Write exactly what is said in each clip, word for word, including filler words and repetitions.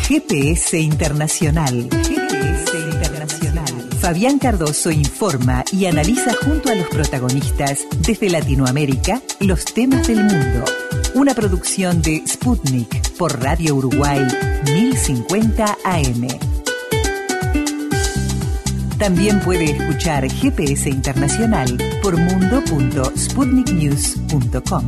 G P S Internacional. G P S Internacional. Fabián Cardoso informa y analiza junto a los protagonistas desde Latinoamérica los temas del mundo. Una producción de Sputnik por Radio Uruguay mil cincuenta A M. También puede escuchar G P S Internacional por mundo punto sputnik news punto com.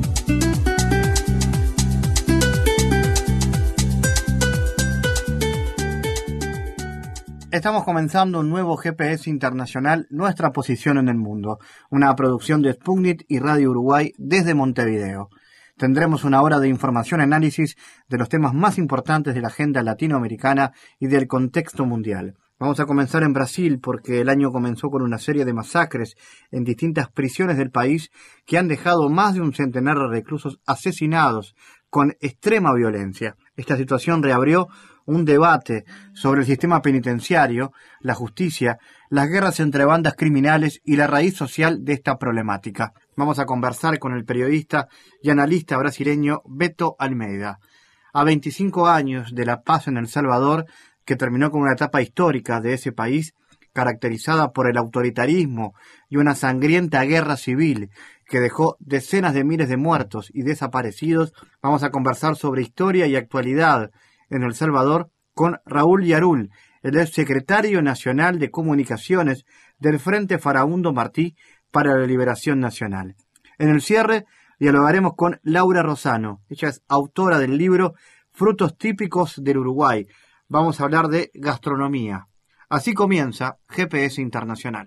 Estamos comenzando un nuevo G P S Internacional, nuestra posición en el mundo, una producción de Sputnik y Radio Uruguay desde Montevideo. Tendremos una hora de información y análisis de los temas más importantes de la agenda latinoamericana y del contexto mundial. Vamos a comenzar en Brasil porque el año comenzó con una serie de masacres en distintas prisiones del país que han dejado más de un centenar de reclusos asesinados con extrema violencia. Esta situación reabrió un debate sobre el sistema penitenciario, la justicia, las guerras entre bandas criminales y la raíz social de esta problemática. Vamos a conversar con el periodista y analista brasileño Beto Almeida. A veinticinco años de la paz en El Salvador, que terminó con una etapa histórica de ese país, caracterizada por el autoritarismo y una sangrienta guerra civil que dejó decenas de miles de muertos y desaparecidos, vamos a conversar sobre historia y actualidad en El Salvador con Raúl Yarul, el ex secretario nacional de comunicaciones del Frente Farabundo Martí para la Liberación Nacional. En el cierre dialogaremos con Laura Rosano, ella es autora del libro Frutos Típicos del Uruguay. Vamos a hablar de gastronomía. Así comienza G P S Internacional.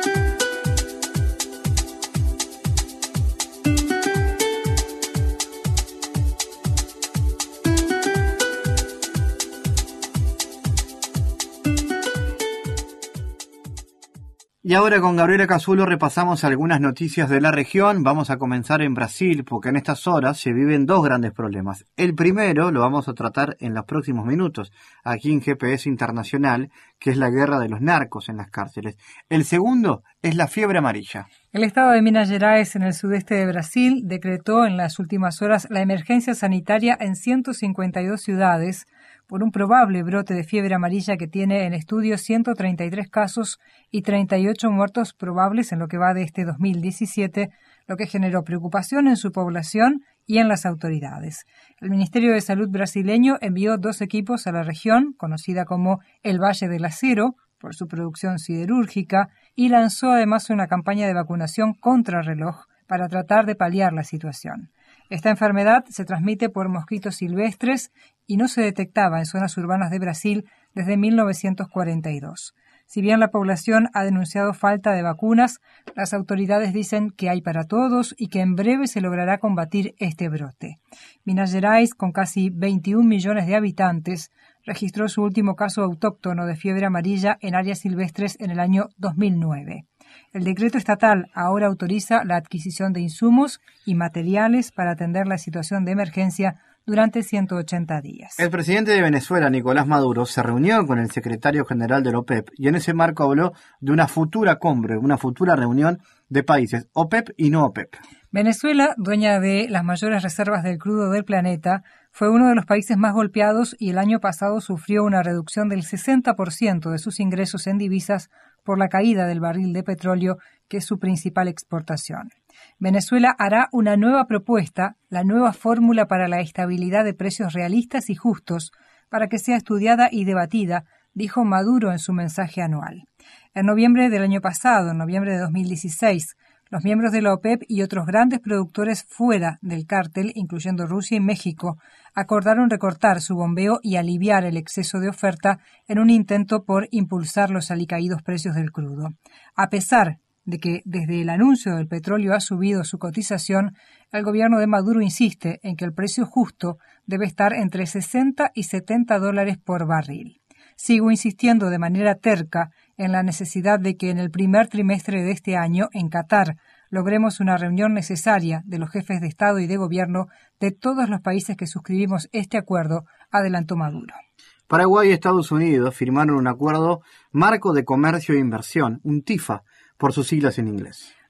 Y ahora con Gabriela Casulo repasamos algunas noticias de la región. Vamos a comenzar en Brasil porque en estas horas se viven dos grandes problemas. El primero lo vamos a tratar en los próximos minutos, aquí en G P S Internacional, que es la guerra de los narcos en las cárceles. El segundo es la fiebre amarilla. El estado de Minas Gerais, en el sudeste de Brasil, decretó en las últimas horas la emergencia sanitaria en ciento cincuenta y dos ciudades por un probable brote de fiebre amarilla que tiene en estudio ciento treinta y tres casos y treinta y ocho muertos probables en lo que va de este dos mil diecisiete, lo que generó preocupación en su población y en las autoridades. El Ministerio de Salud brasileño envió dos equipos a la región, conocida como el Valle del Acero, por su producción siderúrgica, y lanzó además una campaña de vacunación contrarreloj para tratar de paliar la situación. Esta enfermedad se transmite por mosquitos silvestres y no se detectaba en zonas urbanas de Brasil desde mil novecientos cuarenta y dos. Si bien la población ha denunciado falta de vacunas, las autoridades dicen que hay para todos y que en breve se logrará combatir este brote. Minas Gerais, con casi veintiún millones de habitantes, registró su último caso autóctono de fiebre amarilla en áreas silvestres en el año dos mil nueve. El decreto estatal ahora autoriza la adquisición de insumos y materiales para atender la situación de emergencia durante ciento ochenta días. El presidente de Venezuela, Nicolás Maduro, se reunió con el secretario general de la OPEP y en ese marco habló de una futura cumbre, una futura reunión de países OPEP y no OPEP. Venezuela, dueña de las mayores reservas del crudo del planeta, fue uno de los países más golpeados y el año pasado sufrió una reducción del sesenta por ciento de sus ingresos en divisas por la caída del barril de petróleo, que es su principal exportación. Venezuela hará una nueva propuesta, la nueva fórmula para la estabilidad de precios realistas y justos, para que sea estudiada y debatida, dijo Maduro en su mensaje anual. En noviembre del año pasado, en noviembre de dos mil dieciséis, los miembros de la OPEP y otros grandes productores fuera del cártel, incluyendo Rusia y México, acordaron recortar su bombeo y aliviar el exceso de oferta en un intento por impulsar los alicaídos precios del crudo. A pesar de que desde el anuncio del petróleo ha subido su cotización, el gobierno de Maduro insiste en que el precio justo debe estar entre sesenta y setenta dólares por barril. Sigo insistiendo de manera terca en la necesidad de que en el primer trimestre de este año, en Qatar, logremos una reunión necesaria de los jefes de Estado y de Gobierno de todos los países que suscribimos este acuerdo, adelantó Maduro. Paraguay y Estados Unidos firmaron un acuerdo marco de comercio e inversión, un TIFA, por sus siglas en inglés.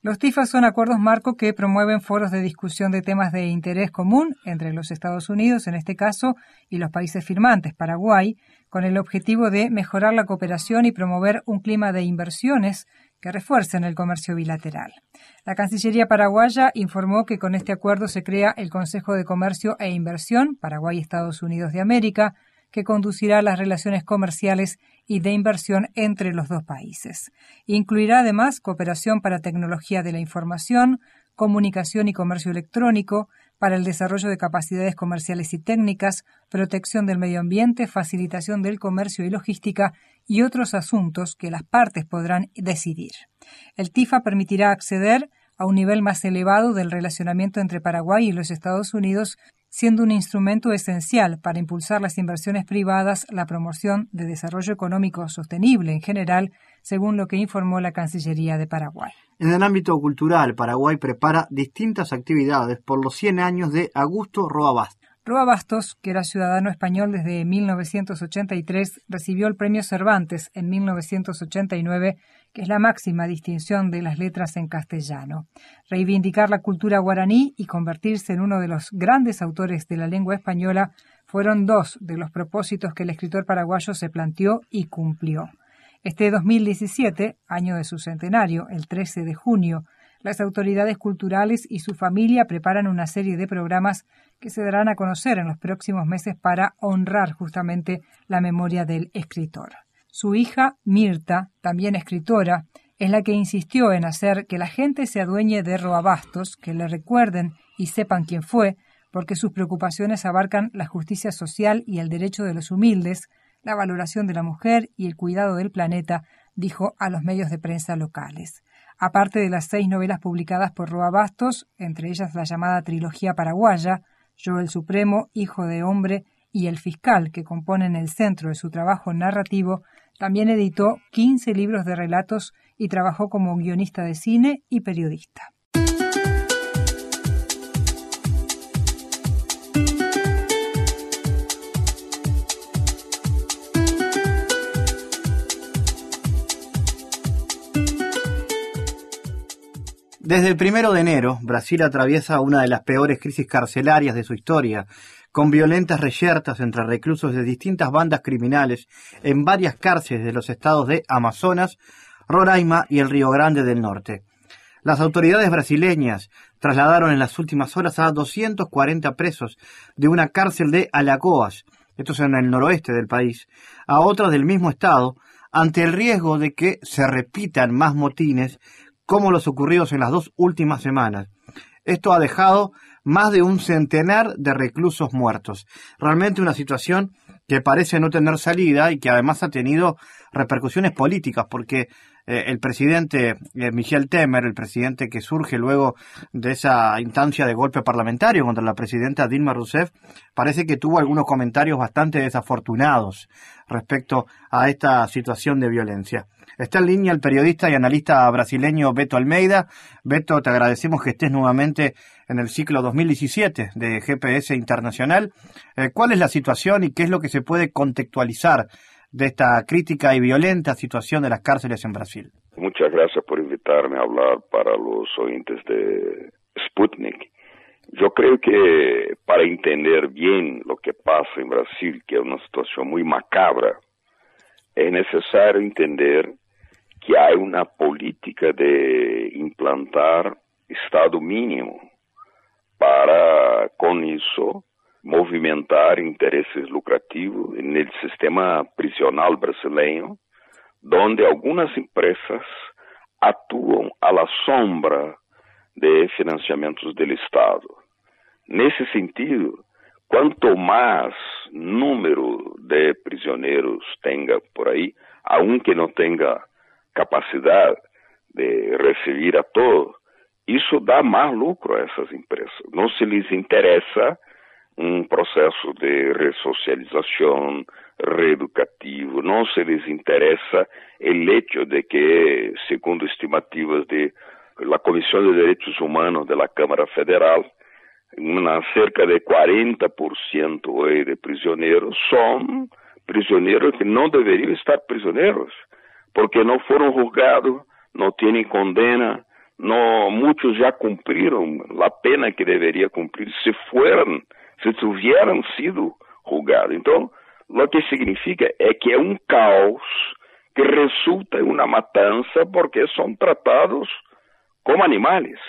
Los T I F A son acuerdos marco que promueven foros de discusión de temas de interés común entre los Estados Unidos, en este caso, y los países firmantes, Paraguay, con el objetivo de mejorar la cooperación y promover un clima de inversiones que refuercen el comercio bilateral. La Cancillería paraguaya informó que con este acuerdo se crea el Consejo de Comercio e Inversión Paraguay-Estados Unidos de América, que conducirá las relaciones comerciales y de inversión entre los dos países. Incluirá además cooperación para tecnología de la información, comunicación y comercio electrónico, para el desarrollo de capacidades comerciales y técnicas, protección del medio ambiente, facilitación del comercio y logística y otros asuntos que las partes podrán decidir. El T I F A permitirá acceder a un nivel más elevado del relacionamiento entre Paraguay y los Estados Unidos, siendo un instrumento esencial para impulsar las inversiones privadas, la promoción de desarrollo económico sostenible en general, según lo que informó la Cancillería de Paraguay. En el ámbito cultural, Paraguay prepara distintas actividades por los cien años de Augusto Roa Bastos. Roa Bastos, que era ciudadano español desde mil novecientos ochenta y tres, recibió el Premio Cervantes en mil novecientos ochenta y nueve, que es la máxima distinción de las letras en castellano. Reivindicar la cultura guaraní y convertirse en uno de los grandes autores de la lengua española fueron dos de los propósitos que el escritor paraguayo se planteó y cumplió. Este dos mil diecisiete, año de su centenario, el trece de junio, las autoridades culturales y su familia preparan una serie de programas que se darán a conocer en los próximos meses para honrar justamente la memoria del escritor. Su hija, Mirta, también escritora, es la que insistió en hacer que la gente se adueñe de Roa Bastos, que le recuerden y sepan quién fue, porque sus preocupaciones abarcan la justicia social y el derecho de los humildes, la valoración de la mujer y el cuidado del planeta, dijo a los medios de prensa locales. Aparte de las seis novelas publicadas por Roa Bastos, entre ellas la llamada trilogía paraguaya, Yo el Supremo, Hijo de Hombre y El Fiscal, que componen el centro de su trabajo narrativo, también editó quince libros de relatos y trabajó como guionista de cine y periodista. Desde el primero de enero, Brasil atraviesa una de las peores crisis carcelarias de su historia, con violentas reyertas entre reclusos de distintas bandas criminales en varias cárceles de los estados de Amazonas, Roraima y el Río Grande del Norte. Las autoridades brasileñas trasladaron en las últimas horas a doscientos cuarenta presos de una cárcel de Alagoas, esto es en el noroeste del país, a otra del mismo estado, ante el riesgo de que se repitan más motines como los ocurridos en las dos últimas semanas. Esto ha dejado más de un centenar de reclusos muertos. Realmente una situación que parece no tener salida y que además ha tenido repercusiones políticas, porque eh, el presidente eh, Michel Temer, el presidente que surge luego de esa instancia de golpe parlamentario contra la presidenta Dilma Rousseff, parece que tuvo algunos comentarios bastante desafortunados respecto a esta situación de violencia. Está en línea el periodista y analista brasileño Beto Almeida. Beto, te agradecemos que estés nuevamente en el ciclo dos mil diecisiete de G P S Internacional. Eh, ¿Cuál es la situación y qué es lo que se puede contextualizar de esta crítica y violenta situación de las cárceles en Brasil? Muchas gracias por invitarme a hablar para los oyentes de Sputnik. Yo creo que para entender bien lo que pasa en Brasil, que es una situación muy macabra, es necesario entender que hay una política de implantar Estado mínimo para, con eso, movimentar intereses lucrativos en el sistema prisional brasileño, donde algunas empresas actúan a la sombra de financiamientos del Estado. Nesse sentido, quanto mais número de prisioneiros tenha por aí, aunque não tenha capacidade de receber a todos, isso dá mais lucro a essas empresas. Não se lhes interessa um processo de ressocialização, reeducativo, não se lhes interessa o hecho de que, segundo estimativas de la Comissão de Direitos Humanos da Câmara Federal, Una, cerca de cuarenta por ciento hoy de prisioneros son prisioneros que no deberían estar prisioneros, porque no fueron juzgados, no tienen condena, no, muchos ya cumplieron la pena que debería cumplir si fueran, si hubieran sido juzgados. Entonces, lo que significa es que es un caos que resulta en una matanza porque son tratados como animales.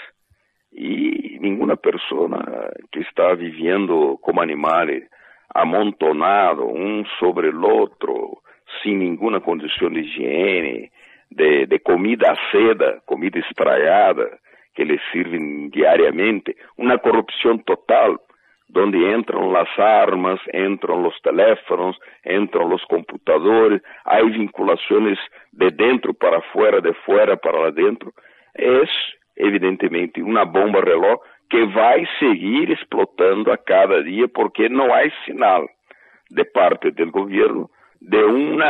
Y ninguna persona que está viviendo como animales, amontonado un sobre el otro, sin ninguna condición de higiene, de, de comida aceda, comida estragada, que les sirven diariamente, una corrupción total, donde entran las armas, entran los teléfonos, entran los computadores, hay vinculaciones de dentro para afuera, de fuera para adentro, es evidentemente una bomba reloj que va a seguir explotando a cada día porque no hay señal de parte del gobierno de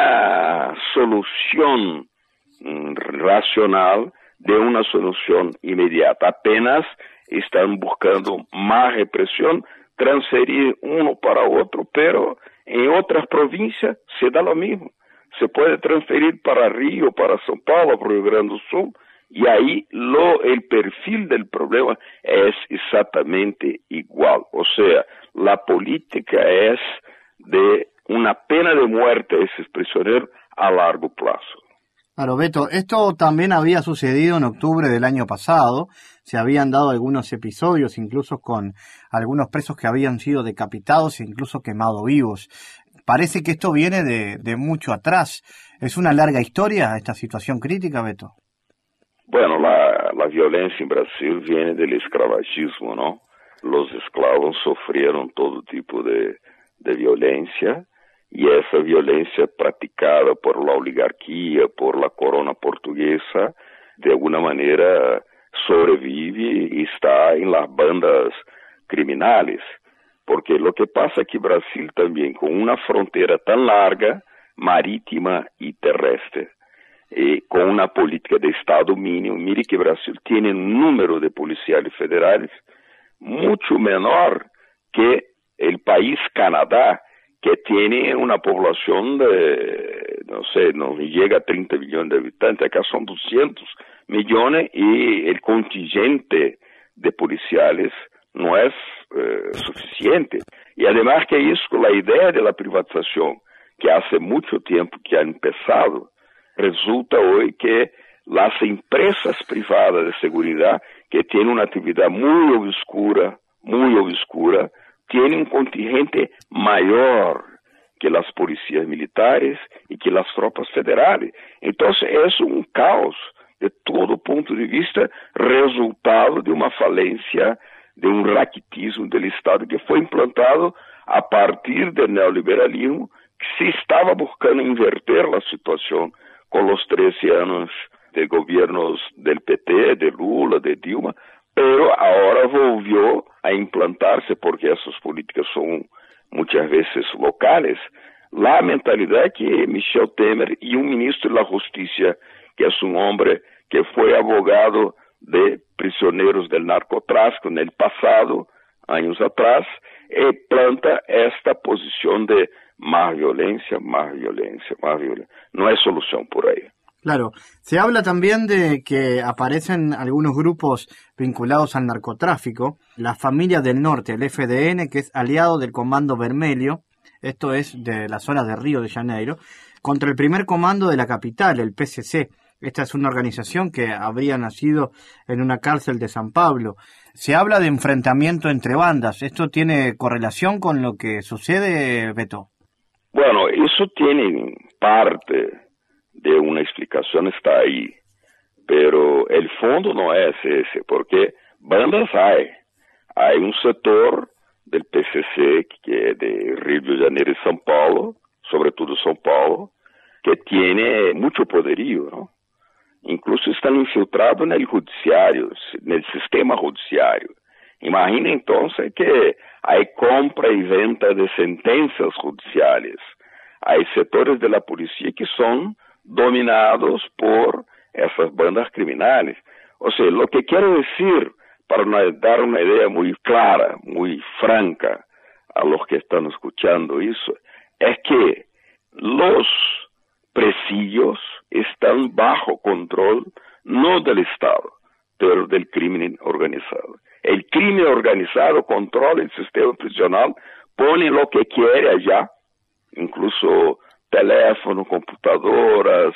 una solución mm, racional, de una solución inmediata. Apenas están buscando más represión, transferir uno para otro, pero en otras provincias se da lo mismo. Se puede transferir para Río, para São Paulo, para Rio Grande do Sul, y ahí lo, el perfil del problema es exactamente igual. O sea, la política es de una pena de muerte a esos prisioneros a largo plazo. Claro, Beto, esto también había sucedido en octubre del año pasado. Se habían dado algunos episodios, incluso con algunos presos que habían sido decapitados e incluso quemados vivos. Parece que esto viene de, de mucho atrás. ¿Es una larga historia esta situación crítica, Beto? Bueno, la, la violencia en Brasil viene del esclavagismo, ¿no? Los esclavos sufrieron todo tipo de, de violencia, y esa violencia practicada por la oligarquía, por la corona portuguesa, de alguna manera sobrevive y está en las bandas criminales. Porque lo que pasa es que Brasil también, con una frontera tan larga, marítima y terrestre, y con una política de Estado mínimo, mire que Brasil tiene un número de policiales federales mucho menor que el país Canadá, que tiene una población de, no sé, no llega a treinta millones de habitantes. Acá son doscientos millones y el contingente de policiales no es eh, suficiente. Y además que eso, la idea de la privatización, que hace mucho tiempo que ha empezado, resulta hoy que las empresas privadas de seguridad, que tienen una actividad muy obscura, muy obscura, tienen un contingente mayor que las policías militares y que las tropas federales. Entonces es un caos de todo punto de vista, resultado de una falencia, de un raquitismo del Estado que fue implantado a partir del neoliberalismo, que se estaba buscando inverter la situación con los trece años de gobiernos del P T, de Lula, de Dilma, pero ahora volvió a implantarse, porque esas políticas son muchas veces locales, la mentalidad que Michel Temer y un ministro de la Justicia, que es un hombre que fue abogado de prisioneros del narcotráfico en el pasado, años atrás, eh, planta esta posición de más violencia, más violencia, más violencia. No hay solución por ahí. Claro, se habla también de que aparecen algunos grupos vinculados al narcotráfico, la Familia del Norte, el F D N, que es aliado del Comando Vermelho, esto es de la zona de Río de Janeiro, contra el primer comando de la capital, el P C C. Esta es una organización que habría nacido en una cárcel de San Pablo. Se habla de enfrentamiento entre bandas. ¿Esto tiene correlación con lo que sucede, Beto? Bueno, eso tiene parte de una explicación, está ahí, pero el fondo no es ese, porque bandas hay. Hay un sector del P C C, que es de Río de Janeiro y São Paulo, sobre todo São Paulo, que tiene mucho poderío, ¿no? Incluso están infiltrados en el judiciario, en el sistema judiciario. Imagina entonces que hay compra y venta de sentencias judiciales. Hay sectores de la policía que son dominados por esas bandas criminales. O sea, lo que quiero decir, para dar una idea muy clara, muy franca a los que están escuchando eso, es que los presidios están bajo control no del Estado, pero del crimen organizado. El crimen organizado controla el sistema prisional, pone lo que quiere allá, incluso teléfono, computadoras,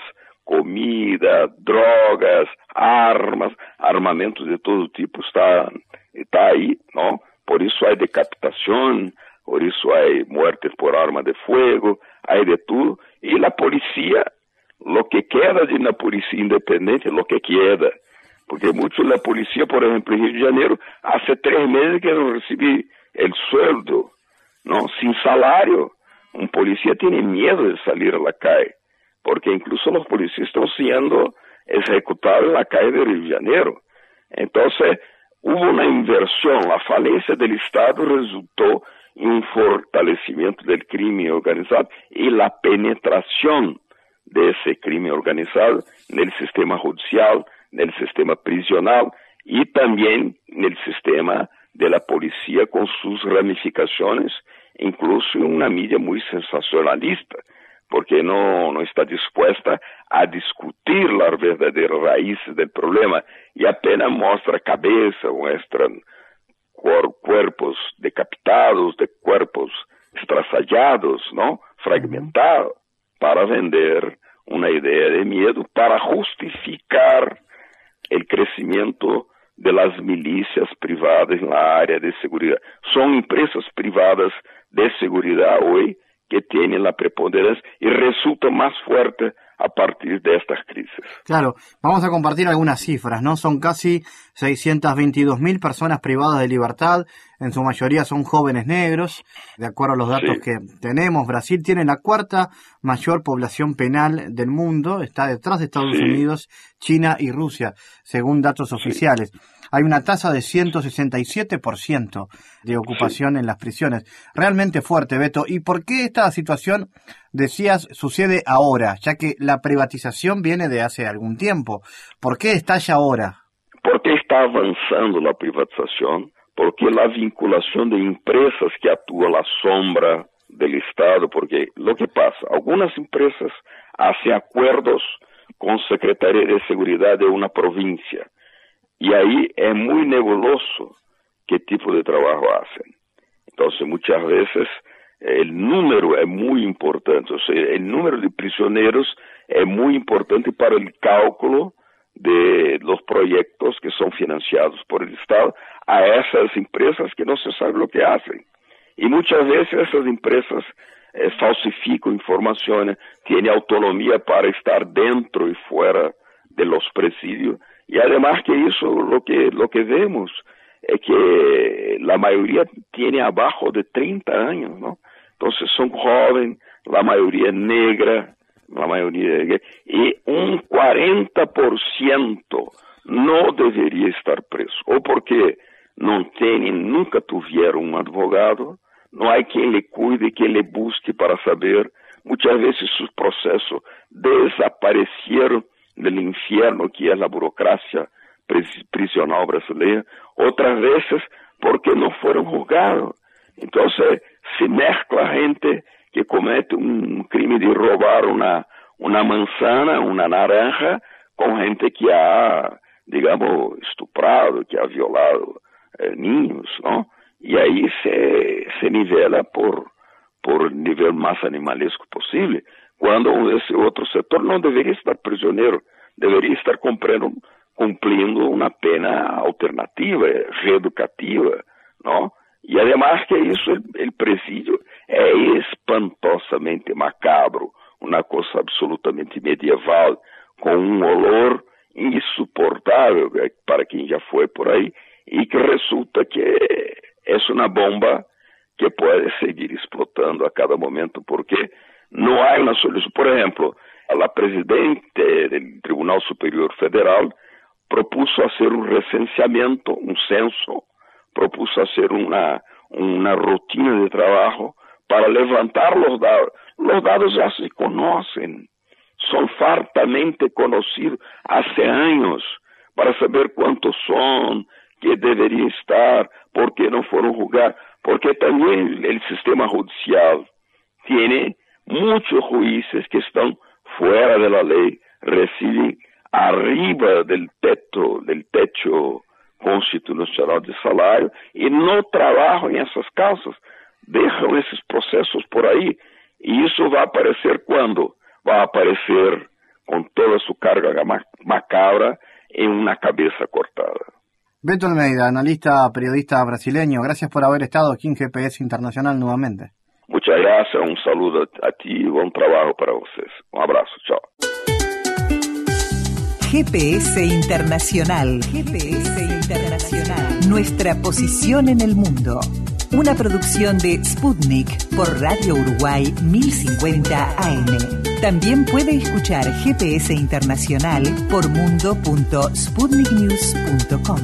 comida, drogas, armas, armamentos de todo tipo está, está ahí, ¿no? Por eso hay decapitación, por eso hay muertes por arma de fuego, hay de todo. Y la policía, lo que queda de una policía independiente, lo que queda. Porque mucho la policía, por ejemplo, en Río de Janeiro, hace tres meses que no recibe el sueldo, ¿no? Sin salario. Un policía tiene miedo de salir a la calle, porque incluso los policías están siendo ejecutados en la calle de Río de Janeiro. Entonces, hubo una inversión, la falencia del Estado resultó en un fortalecimiento del crimen organizado y la penetración de ese crimen organizado en el sistema judicial, en el sistema prisional y también en el sistema de la policía con sus ramificaciones, incluso en una media muy sensacionalista, porque no, no está dispuesta a discutir las verdaderas raíces del problema y apenas muestra cabeza, muestran cuer- cuerpos decapitados, de cuerpos estrasallados, ¿no? Fragmentados, para vender una idea de miedo, para justificar el crecimiento de las milicias privadas en la área de seguridad. Son empresas privadas de seguridad hoy que tienen la preponderancia y resulta más fuerte a partir de estas crisis. Claro, vamos a compartir algunas cifras, ¿no? Son casi seiscientas veintidós mil personas privadas de libertad, en su mayoría son jóvenes negros, de acuerdo a los datos sí. que tenemos. Brasil tiene la cuarta mayor población penal del mundo, está detrás de Estados sí. Unidos, China y Rusia, según datos sí. oficiales. Hay una tasa de ciento sesenta y siete por ciento de ocupación sí. en las prisiones. Realmente fuerte, Beto. ¿Y por qué esta situación, decías, sucede ahora? Ya que la privatización viene de hace algún tiempo. ¿Por qué estalla ahora? Porque está avanzando la privatización, porque la vinculación de empresas que actúan a la sombra del Estado, porque lo que pasa, algunas empresas hacen acuerdos con Secretaría de Seguridad de una provincia, y ahí es muy nebuloso qué tipo de trabajo hacen. Entonces muchas veces el número es muy importante, o sea, el número de prisioneros es muy importante para el cálculo de los proyectos que son financiados por el Estado a esas empresas que no se sabe lo que hacen. Y muchas veces esas empresas eh, falsifican informaciones, tienen autonomía para estar dentro y fuera de los presidios. Y además que eso, lo que, lo que vemos es que la mayoría tiene abajo de treinta años, ¿no? Entonces son jóvenes, la mayoría negra, la mayoría, y un cuarenta por ciento no debería estar preso, o porque no tienen, nunca tuvieron un advogado, no hay quien le cuide, quien le busque para saber. Muchas veces sus procesos desaparecieron del infierno que es la burocracia prisional brasileña, otras veces porque no fueron juzgados. Entonces se mezcla gente que comete un crimen de robar una, una manzana, una naranja, con gente que ha, digamos, estuprado, que ha violado eh, niños, ¿no? Y ahí se, se nivela por, por el nivel más animalesco posible, cuando ese otro sector no debería estar prisionero, debería estar cumpliendo, cumpliendo una pena alternativa, reeducativa, ¿no? Y además que eso, el, el presidio es espantosamente macabro, una cosa absolutamente medieval, con un olor insoportável para quien ya fue por ahí, y que resulta que es una bomba que puede seguir explotando a cada momento, porque no hay una solución. Por ejemplo, la presidente del Tribunal Superior Federal propuso hacer un recenseamiento, un censo, propuso hacer una, una rutina de trabajo para levantar los dados. Los dados ya se conocen, son fartamente conocidos hace años, para saber cuántos son, qué debería estar, por qué no fueron juzgados, porque también el sistema judicial tiene muchos jueces que están fuera de la ley, reciben arriba del teto, del techo constitucional de salario y no trabajan en esas causas, dejan esos procesos por ahí y eso va a aparecer cuando va a aparecer con toda su carga macabra en una cabeza cortada. Beto Almeida, analista, periodista brasileño, gracias por haber estado aquí en G P S Internacional nuevamente. Muchas gracias, un saludo a ti y buen trabajo para ustedes. Un abrazo, chao. G P S Internacional. G P S Internacional. Nuestra posición en el mundo. Una producción de Sputnik por Radio Uruguay mil cincuenta A M. También puede escuchar G P S Internacional por mundo punto sputnik news punto com.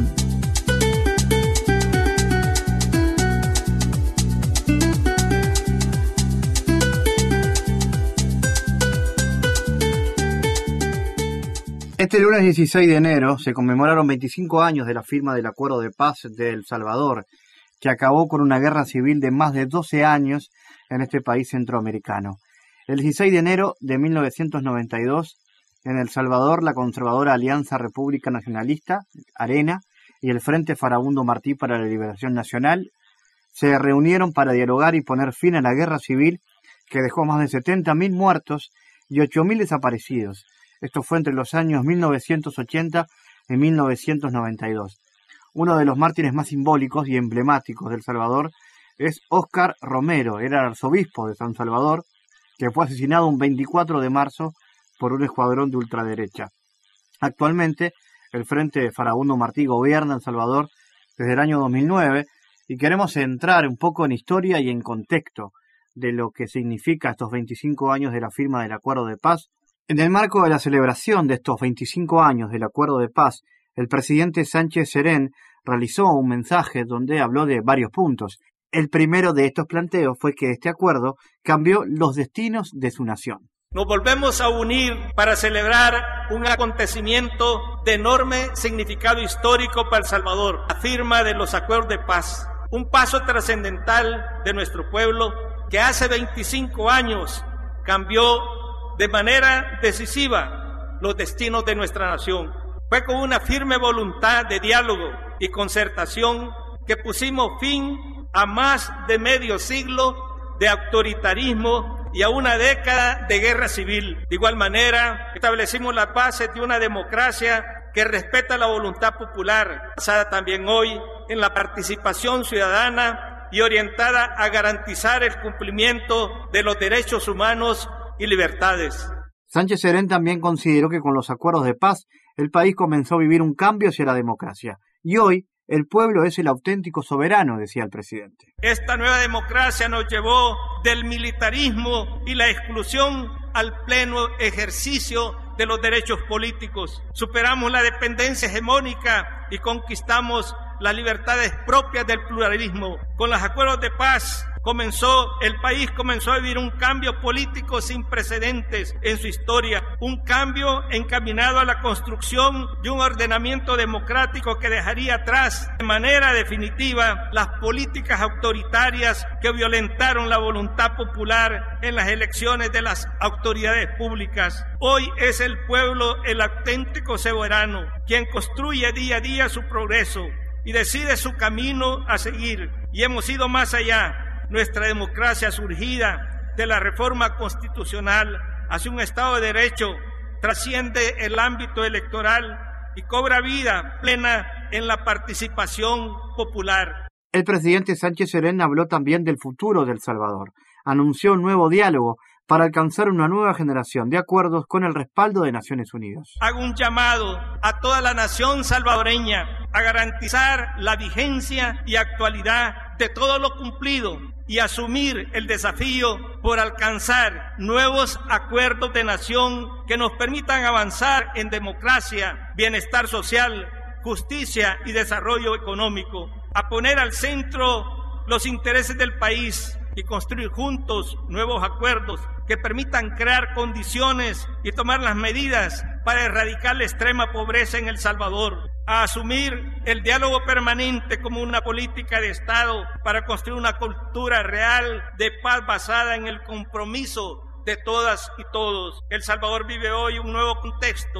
Este lunes dieciséis de enero se conmemoraron veinticinco años de la firma del Acuerdo de Paz de El Salvador, que acabó con una guerra civil de más de doce años en este país centroamericano. El dieciséis de enero de mil novecientos noventa y dos, en El Salvador, la conservadora Alianza República Nacionalista, ARENA, y el Frente Farabundo Martí para la Liberación Nacional se reunieron para dialogar y poner fin a la guerra civil que dejó más de setenta mil muertos y ocho mil desaparecidos. Esto fue entre los años mil novecientos ochenta y mil novecientos noventa y dos. Uno de los mártires más simbólicos y emblemáticos de El Salvador es Óscar Romero, era el arzobispo de San Salvador, que fue asesinado un veinticuatro de marzo por un escuadrón de ultraderecha. Actualmente, el Frente Farabundo Martí gobierna El Salvador desde el año dos mil nueve y queremos entrar un poco en historia y en contexto de lo que significa estos veinticinco años de la firma del Acuerdo de Paz. En el marco de la celebración de estos veinticinco años del Acuerdo de Paz, el presidente Sánchez Serén realizó un mensaje donde habló de varios puntos. El primero de estos planteos fue que este acuerdo cambió los destinos de su nación. Nos volvemos a unir para celebrar un acontecimiento de enorme significado histórico para El Salvador, la firma de los Acuerdos de Paz, un paso trascendental de nuestro pueblo que hace veinticinco años cambió de manera decisiva los destinos de nuestra nación. Fue con una firme voluntad de diálogo y concertación que pusimos fin a más de medio siglo de autoritarismo y a una década de guerra civil. De igual manera, establecimos las bases de una democracia que respeta la voluntad popular, basada también hoy en la participación ciudadana y orientada a garantizar el cumplimiento de los derechos humanos y libertades. Sánchez Serén también consideró que con los acuerdos de paz el país comenzó a vivir un cambio hacia la democracia. Y hoy el pueblo es el auténtico soberano, decía el presidente. Esta nueva democracia nos llevó del militarismo y la exclusión al pleno ejercicio de los derechos políticos. Superamos la dependencia hegemónica y conquistamos las libertades propias del pluralismo. Con los acuerdos de paz comenzó, el país comenzó a vivir un cambio político sin precedentes en su historia, un cambio encaminado a la construcción de un ordenamiento democrático que dejaría atrás de manera definitiva las políticas autoritarias que violentaron la voluntad popular en las elecciones de las autoridades públicas. Hoy es el pueblo el auténtico soberano, quien construye día a día su progreso y decide su camino a seguir. Y hemos ido más allá. Nuestra democracia surgida de la reforma constitucional hacia un Estado de Derecho trasciende el ámbito electoral y cobra vida plena en la participación popular. El presidente Sánchez Serén habló también del futuro de El Salvador. Anunció un nuevo diálogo para alcanzar una nueva generación de acuerdos con el respaldo de Naciones Unidas. Hago un llamado a toda la nación salvadoreña a garantizar la vigencia y actualidad de todo lo cumplido y asumir el desafío por alcanzar nuevos acuerdos de nación que nos permitan avanzar en democracia, bienestar social, justicia y desarrollo económico, a poner al centro los intereses del país y construir juntos nuevos acuerdos que permitan crear condiciones y tomar las medidas para erradicar la extrema pobreza en El Salvador, a asumir el diálogo permanente como una política de Estado para construir una cultura real de paz basada en el compromiso de todas y todos. El Salvador vive hoy un nuevo contexto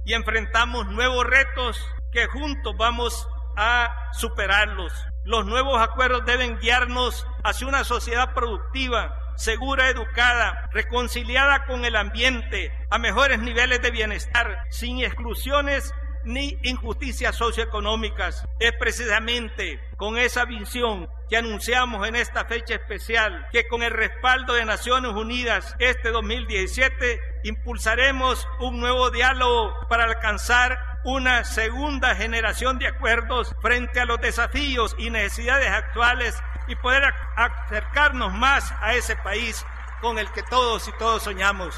y enfrentamos nuevos retos que juntos vamos a superarlos. Los nuevos acuerdos deben guiarnos hacia una sociedad productiva, segura, educada, reconciliada con el ambiente, a mejores niveles de bienestar, sin exclusiones ni injusticias socioeconómicas. Es precisamente con esa visión que anunciamos en esta fecha especial que con el respaldo de Naciones Unidas este dos mil diecisiete impulsaremos un nuevo diálogo para alcanzar una segunda generación de acuerdos frente a los desafíos y necesidades actuales y poder acercarnos más a ese país con el que todos y todos soñamos.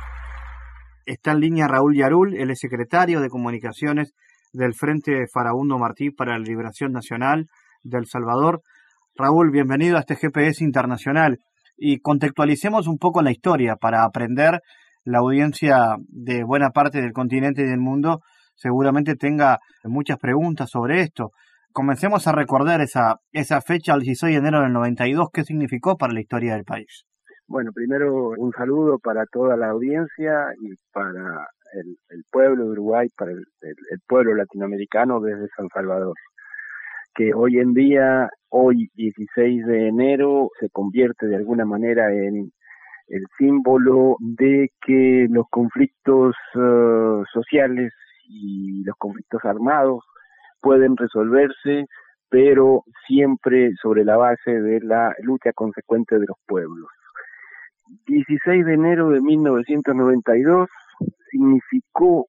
Está en línea Raúl Yarul, él es secretario de Comunicaciones del Frente Farabundo Martí para la Liberación Nacional de El Salvador. Raúl, bienvenido a este G P S Internacional y contextualicemos un poco la historia para aprender. La audiencia de buena parte del continente y del mundo seguramente tenga muchas preguntas sobre esto. Comencemos a recordar esa, esa fecha, el dieciséis de enero del noventa y dos, ¿qué significó para la historia del país? Bueno, primero un saludo para toda la audiencia y para el, el pueblo de Uruguay, para el, el, el pueblo latinoamericano desde San Salvador, que hoy en día, hoy dieciséis de enero, se convierte de alguna manera en el símbolo de que los conflictos uh, sociales y los conflictos armados pueden resolverse, pero siempre sobre la base de la lucha consecuente de los pueblos. dieciséis de enero de mil novecientos noventa y dos significó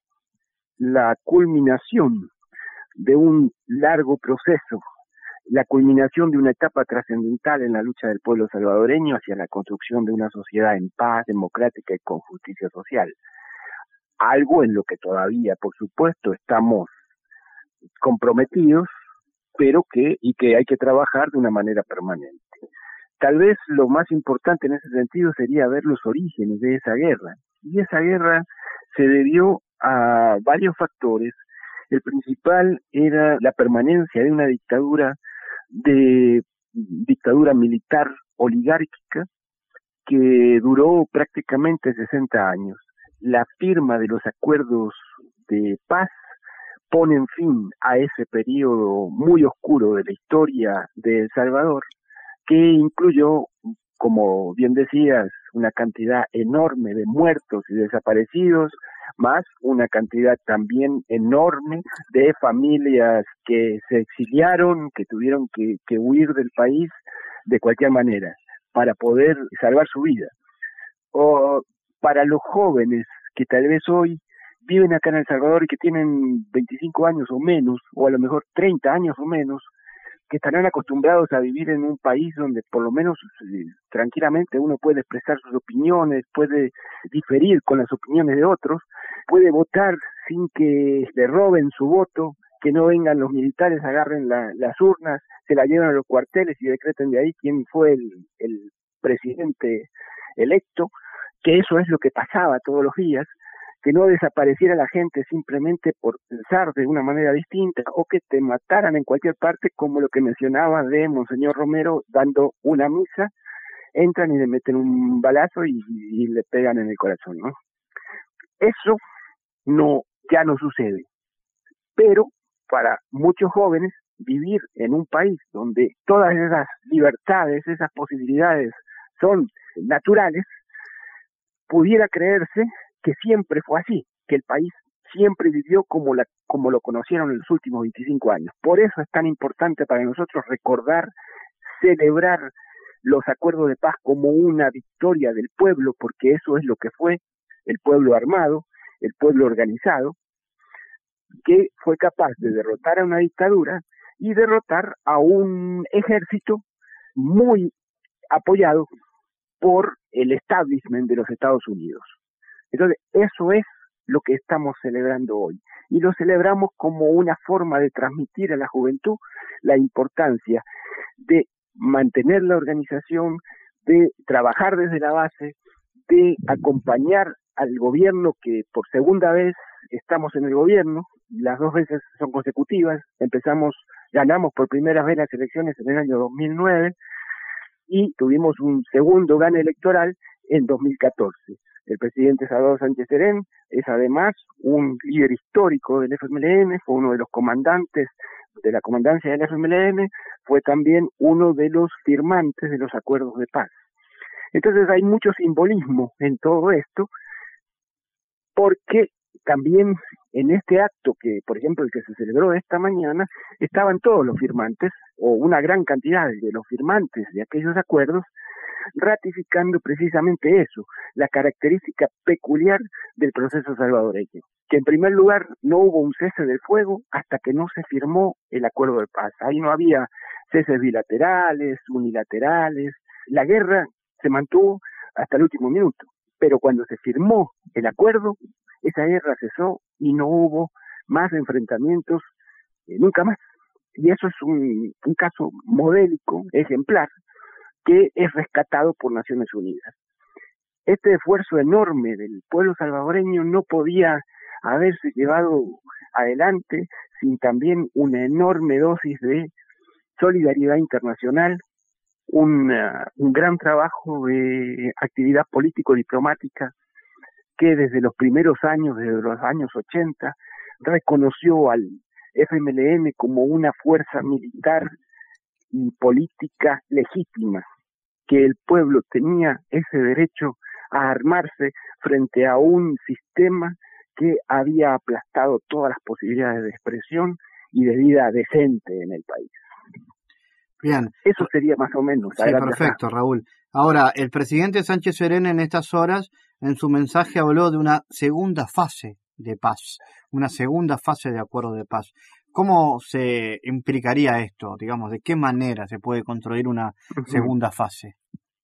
la culminación de un largo proceso, la culminación de una etapa trascendental en la lucha del pueblo salvadoreño hacia la construcción de una sociedad en paz, democrática y con justicia social. Algo en lo que todavía, por supuesto, estamos comprometidos, pero que y que hay que trabajar de una manera permanente. Tal vez lo más importante en ese sentido sería ver los orígenes de esa guerra. Y esa guerra se debió a varios factores. El principal era la permanencia de una dictadura de dictadura militar oligárquica que duró prácticamente sesenta años. La firma de los acuerdos de paz ponen fin a ese periodo muy oscuro de la historia de El Salvador, que incluyó, como bien decías, una cantidad enorme de muertos y desaparecidos, más una cantidad también enorme de familias que se exiliaron, que tuvieron que, que huir del país de cualquier manera para poder salvar su vida. O para los jóvenes que tal vez hoy viven acá en El Salvador y que tienen veinticinco años o menos, o a lo mejor treinta años o menos, que estarán acostumbrados a vivir en un país donde por lo menos eh, tranquilamente uno puede expresar sus opiniones, puede diferir con las opiniones de otros, puede votar sin que le roben su voto, que no vengan los militares, agarren la, las urnas, se la lleven a los cuarteles y decreten de ahí quién fue el, el presidente electo, que eso es lo que pasaba todos los días, que no desapareciera la gente simplemente por pensar de una manera distinta o que te mataran en cualquier parte, como lo que mencionaba de Monseñor Romero dando una misa, entran y le meten un balazo y, y le pegan en el corazón, ¿no? Eso no ya no sucede, pero para muchos jóvenes vivir en un país donde todas esas libertades, esas posibilidades son naturales, pudiera creerse que siempre fue así, que el país siempre vivió como la como lo conocieron en los últimos veinticinco años. Por eso es tan importante para nosotros recordar, celebrar los acuerdos de paz como una victoria del pueblo, porque eso es lo que fue el pueblo armado, el pueblo organizado, que fue capaz de derrotar a una dictadura y derrotar a un ejército muy apoyado por el establishment de los Estados Unidos. Entonces, eso es lo que estamos celebrando hoy. Y lo celebramos como una forma de transmitir a la juventud la importancia de mantener la organización, de trabajar desde la base, de acompañar al gobierno que por segunda vez estamos en el gobierno, las dos veces son consecutivas, empezamos, ganamos por primera vez las elecciones en el año dos mil nueve y tuvimos un segundo gane electoral en dos mil catorce. El presidente Salvador Sánchez Serén es además un líder histórico del F M L N, fue uno de los comandantes de la comandancia del F M L N, fue también uno de los firmantes de los acuerdos de paz. Entonces hay mucho simbolismo en todo esto, porque también en este acto, que por ejemplo el que se celebró esta mañana, estaban todos los firmantes, o una gran cantidad de los firmantes de aquellos acuerdos, ratificando precisamente eso, la característica peculiar del proceso salvadoreño, que en primer lugar no hubo un cese del fuego hasta que no se firmó el acuerdo de paz. Ahí no había ceses bilaterales, unilaterales, la guerra se mantuvo hasta el último minuto, pero cuando se firmó el acuerdo, esa guerra cesó y no hubo más enfrentamientos, eh, nunca más. Y eso es un, un caso modélico, ejemplar, que es rescatado por Naciones Unidas. Este esfuerzo enorme del pueblo salvadoreño no podía haberse llevado adelante sin también una enorme dosis de solidaridad internacional, una, un gran trabajo de actividad político-diplomática que desde los primeros años, desde los años ochenta, reconoció al F M L N como una fuerza militar y política legítima, que el pueblo tenía ese derecho a armarse frente a un sistema que había aplastado todas las posibilidades de expresión y de vida decente en el país. Bien. Eso sería más o menos. Sí, perfecto, acá. Raúl. Ahora, el presidente Sánchez Serén en estas horas, en su mensaje, habló de una segunda fase de paz, una segunda fase de acuerdo de paz. ¿Cómo se implicaría esto? Digamos, ¿de qué manera se puede construir una uh-huh. segunda fase?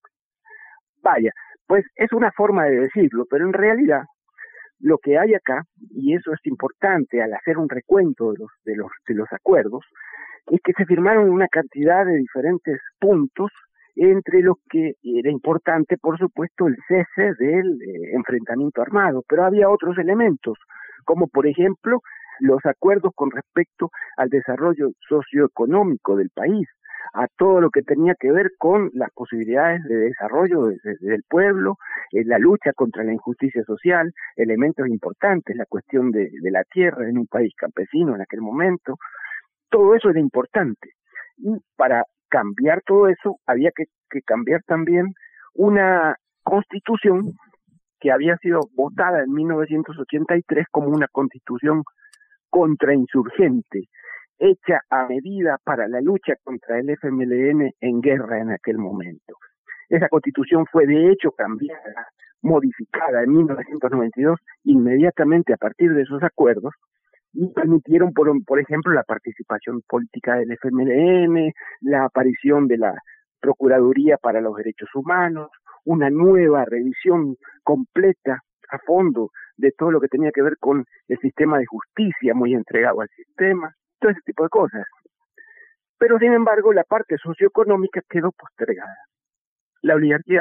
Vaya, pues es una forma de decirlo, pero en realidad lo que hay acá, y eso es importante al hacer un recuento de los, de los, de los acuerdos, es que se firmaron una cantidad de diferentes puntos, entre los que era importante, por supuesto, el cese del eh, enfrentamiento armado, pero había otros elementos, como por ejemplo los acuerdos con respecto al desarrollo socioeconómico del país, a todo lo que tenía que ver con las posibilidades de desarrollo de, de, del pueblo, eh, la lucha contra la injusticia social, elementos importantes, la cuestión de, de la tierra en un país campesino en aquel momento. Todo eso era importante, y para cambiar todo eso había que, que cambiar también una constitución que había sido votada en mil novecientos ochenta y tres como una constitución contrainsurgente, hecha a medida para la lucha contra el F M L N en guerra en aquel momento. Esa constitución fue de hecho cambiada, modificada en mil novecientos noventa y dos, inmediatamente a partir de esos acuerdos, y permitieron, por, por ejemplo, la participación política del F M L N, la aparición de la Procuraduría para los Derechos Humanos, una nueva revisión completa a fondo de todo lo que tenía que ver con el sistema de justicia, muy entregado al sistema, todo ese tipo de cosas. Pero, sin embargo, la parte socioeconómica quedó postergada. La oligarquía,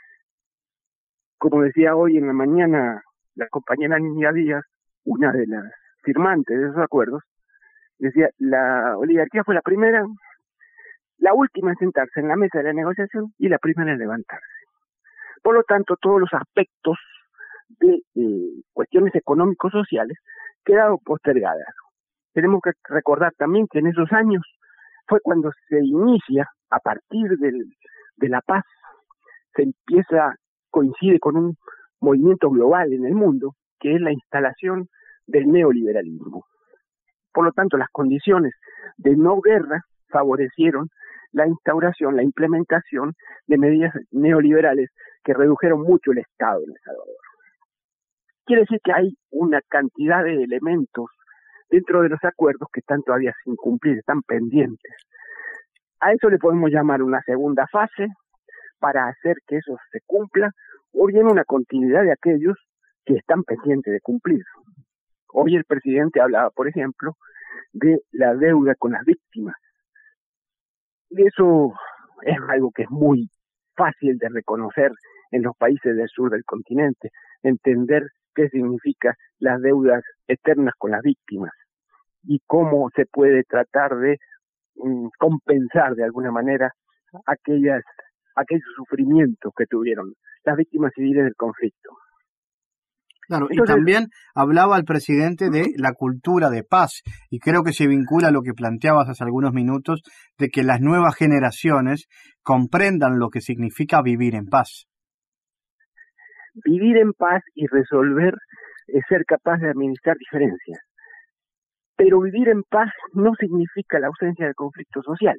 como decía hoy en la mañana la compañera Niña Díaz, una de las firmantes de esos acuerdos, decía, la oligarquía fue la primera, la última en sentarse en la mesa de la negociación y la primera en levantarse. Por lo tanto, todos los aspectos de eh, cuestiones económico-sociales quedaron postergadas. Tenemos que recordar también que en esos años fue cuando se inicia, a partir del, de la paz, se empieza, coincide con un movimiento global en el mundo, que es la instalación del neoliberalismo. Por lo tanto, las condiciones de no guerra favorecieron la instauración, la implementación de medidas neoliberales que redujeron mucho el Estado en El Salvador. Quiere decir que hay una cantidad de elementos dentro de los acuerdos que están todavía sin cumplir, están pendientes. A eso le podemos llamar una segunda fase para hacer que eso se cumpla, o bien una continuidad de aquellos que están pendientes de cumplir. Hoy el presidente hablaba, por ejemplo, de la deuda con las víctimas. Y eso es algo que es muy fácil de reconocer en los países del sur del continente, entender qué significa las deudas eternas con las víctimas y cómo se puede tratar de um, compensar de alguna manera aquellas, aquellos sufrimientos que tuvieron las víctimas civiles del conflicto. Claro, Entonces, y también hablaba el presidente de la cultura de paz, y creo que se vincula a lo que planteabas hace algunos minutos, de que las nuevas generaciones comprendan lo que significa vivir en paz. Vivir en paz y resolver es ser capaz de administrar diferencias. Pero vivir en paz no significa la ausencia de conflicto social,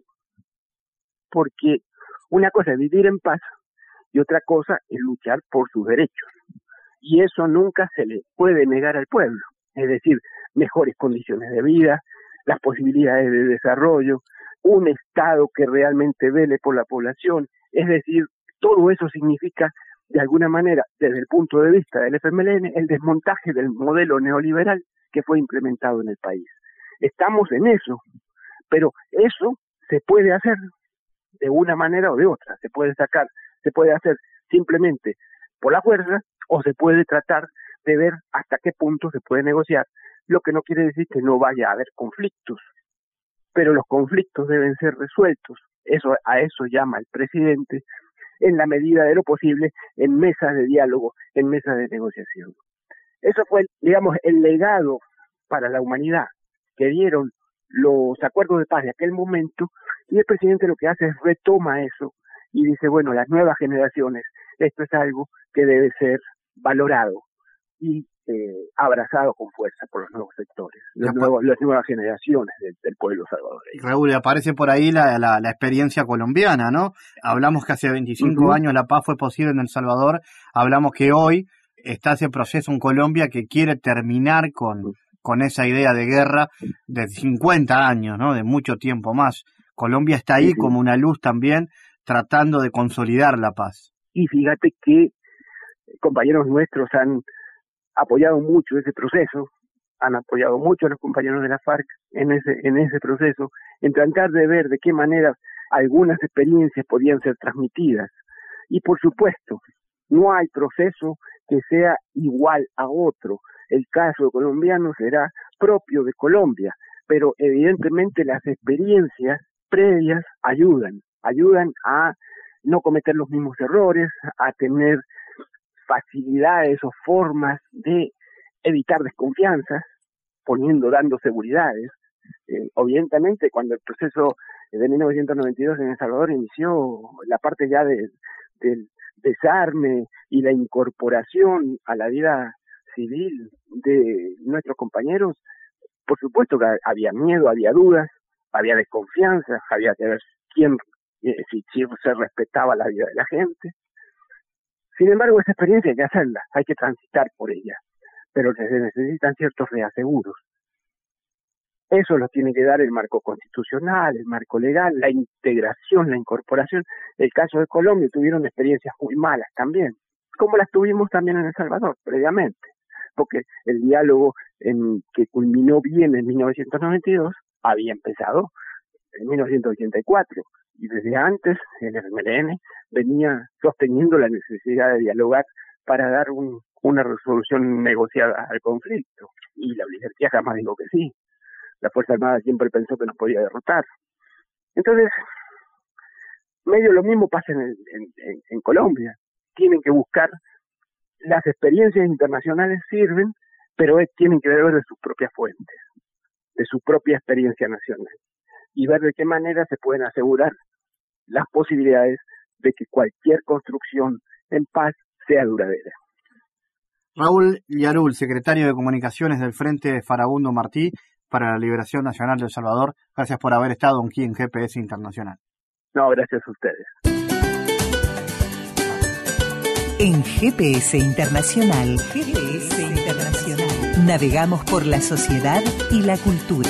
porque una cosa es vivir en paz y otra cosa es luchar por sus derechos. Y eso nunca se le puede negar al pueblo, es decir, mejores condiciones de vida, las posibilidades de desarrollo, un Estado que realmente vele por la población, es decir, todo eso significa, de alguna manera, desde el punto de vista del F M L N, el desmontaje del modelo neoliberal que fue implementado en el país. Estamos en eso, pero eso se puede hacer de una manera o de otra, se puede sacar, se puede hacer simplemente por la fuerza, o se puede tratar de ver hasta qué punto se puede negociar, lo que no quiere decir que no vaya a haber conflictos, pero los conflictos deben ser resueltos, eso a eso llama el presidente, en la medida de lo posible, en mesas de diálogo, en mesas de negociación. Eso fue, digamos, el legado para la humanidad que dieron los acuerdos de paz de aquel momento, y el presidente lo que hace es retoma eso y dice, bueno, las nuevas generaciones, esto es algo que debe ser valorado y eh, abrazado con fuerza por los nuevos sectores, los nuevos, las nuevas generaciones del, del pueblo salvadoreño. Raúl, aparece por ahí la, la, la experiencia colombiana, ¿no? Hablamos que hace veinticinco uh-huh. años la paz fue posible en El Salvador, hablamos que hoy está ese proceso en Colombia que quiere terminar con, con esa idea de guerra de cincuenta años, ¿no? De mucho tiempo más. Colombia está ahí sí, sí. como una luz también, tratando de consolidar la paz. Y fíjate que compañeros nuestros han apoyado mucho ese proceso, han apoyado mucho a los compañeros de la FARC en ese en ese proceso, en tratar de ver de qué manera algunas experiencias podían ser transmitidas. Y por supuesto, no hay proceso que sea igual a otro. El caso colombiano será propio de Colombia, pero evidentemente las experiencias previas ayudan, ayudan a no cometer los mismos errores, a tener facilidades o formas de evitar desconfianzas, poniendo, dando seguridades. Eh, obviamente, cuando el proceso de mil novecientos noventa y dos en El Salvador inició la parte ya de, del desarme y la incorporación a la vida civil de nuestros compañeros, por supuesto que había miedo, había dudas, había desconfianza, había que ver quién, eh, si, si se respetaba la vida de la gente. Sin embargo, esa experiencia hay que hacerla, hay que transitar por ella, pero se necesitan ciertos reaseguros. Eso lo tiene que dar el marco constitucional, el marco legal, la integración, la incorporación. El caso de Colombia tuvieron experiencias muy malas también, como las tuvimos también en El Salvador previamente, porque el diálogo en que culminó bien en mil novecientos noventa y dos había empezado en mil novecientos ochenta y cuatro. Y desde antes el F M L N venía sosteniendo la necesidad de dialogar para dar un, una resolución negociada al conflicto. Y la oligarquía jamás dijo que sí. La Fuerza Armada siempre pensó que nos podía derrotar. Entonces, medio lo mismo pasa en, el, en, en, en Colombia. Tienen que buscar, las experiencias internacionales sirven, pero es, tienen que ver de sus propias fuentes, de su propia experiencia nacional. Y ver de qué manera se pueden asegurar las posibilidades de que cualquier construcción en paz sea duradera. Raúl Yarul, secretario de Comunicaciones del Frente Farabundo Martí para la Liberación Nacional de El Salvador, gracias por haber estado aquí en G P S Internacional. No, gracias a ustedes. En G P S Internacional, G P S Internacional, navegamos por la sociedad y la cultura.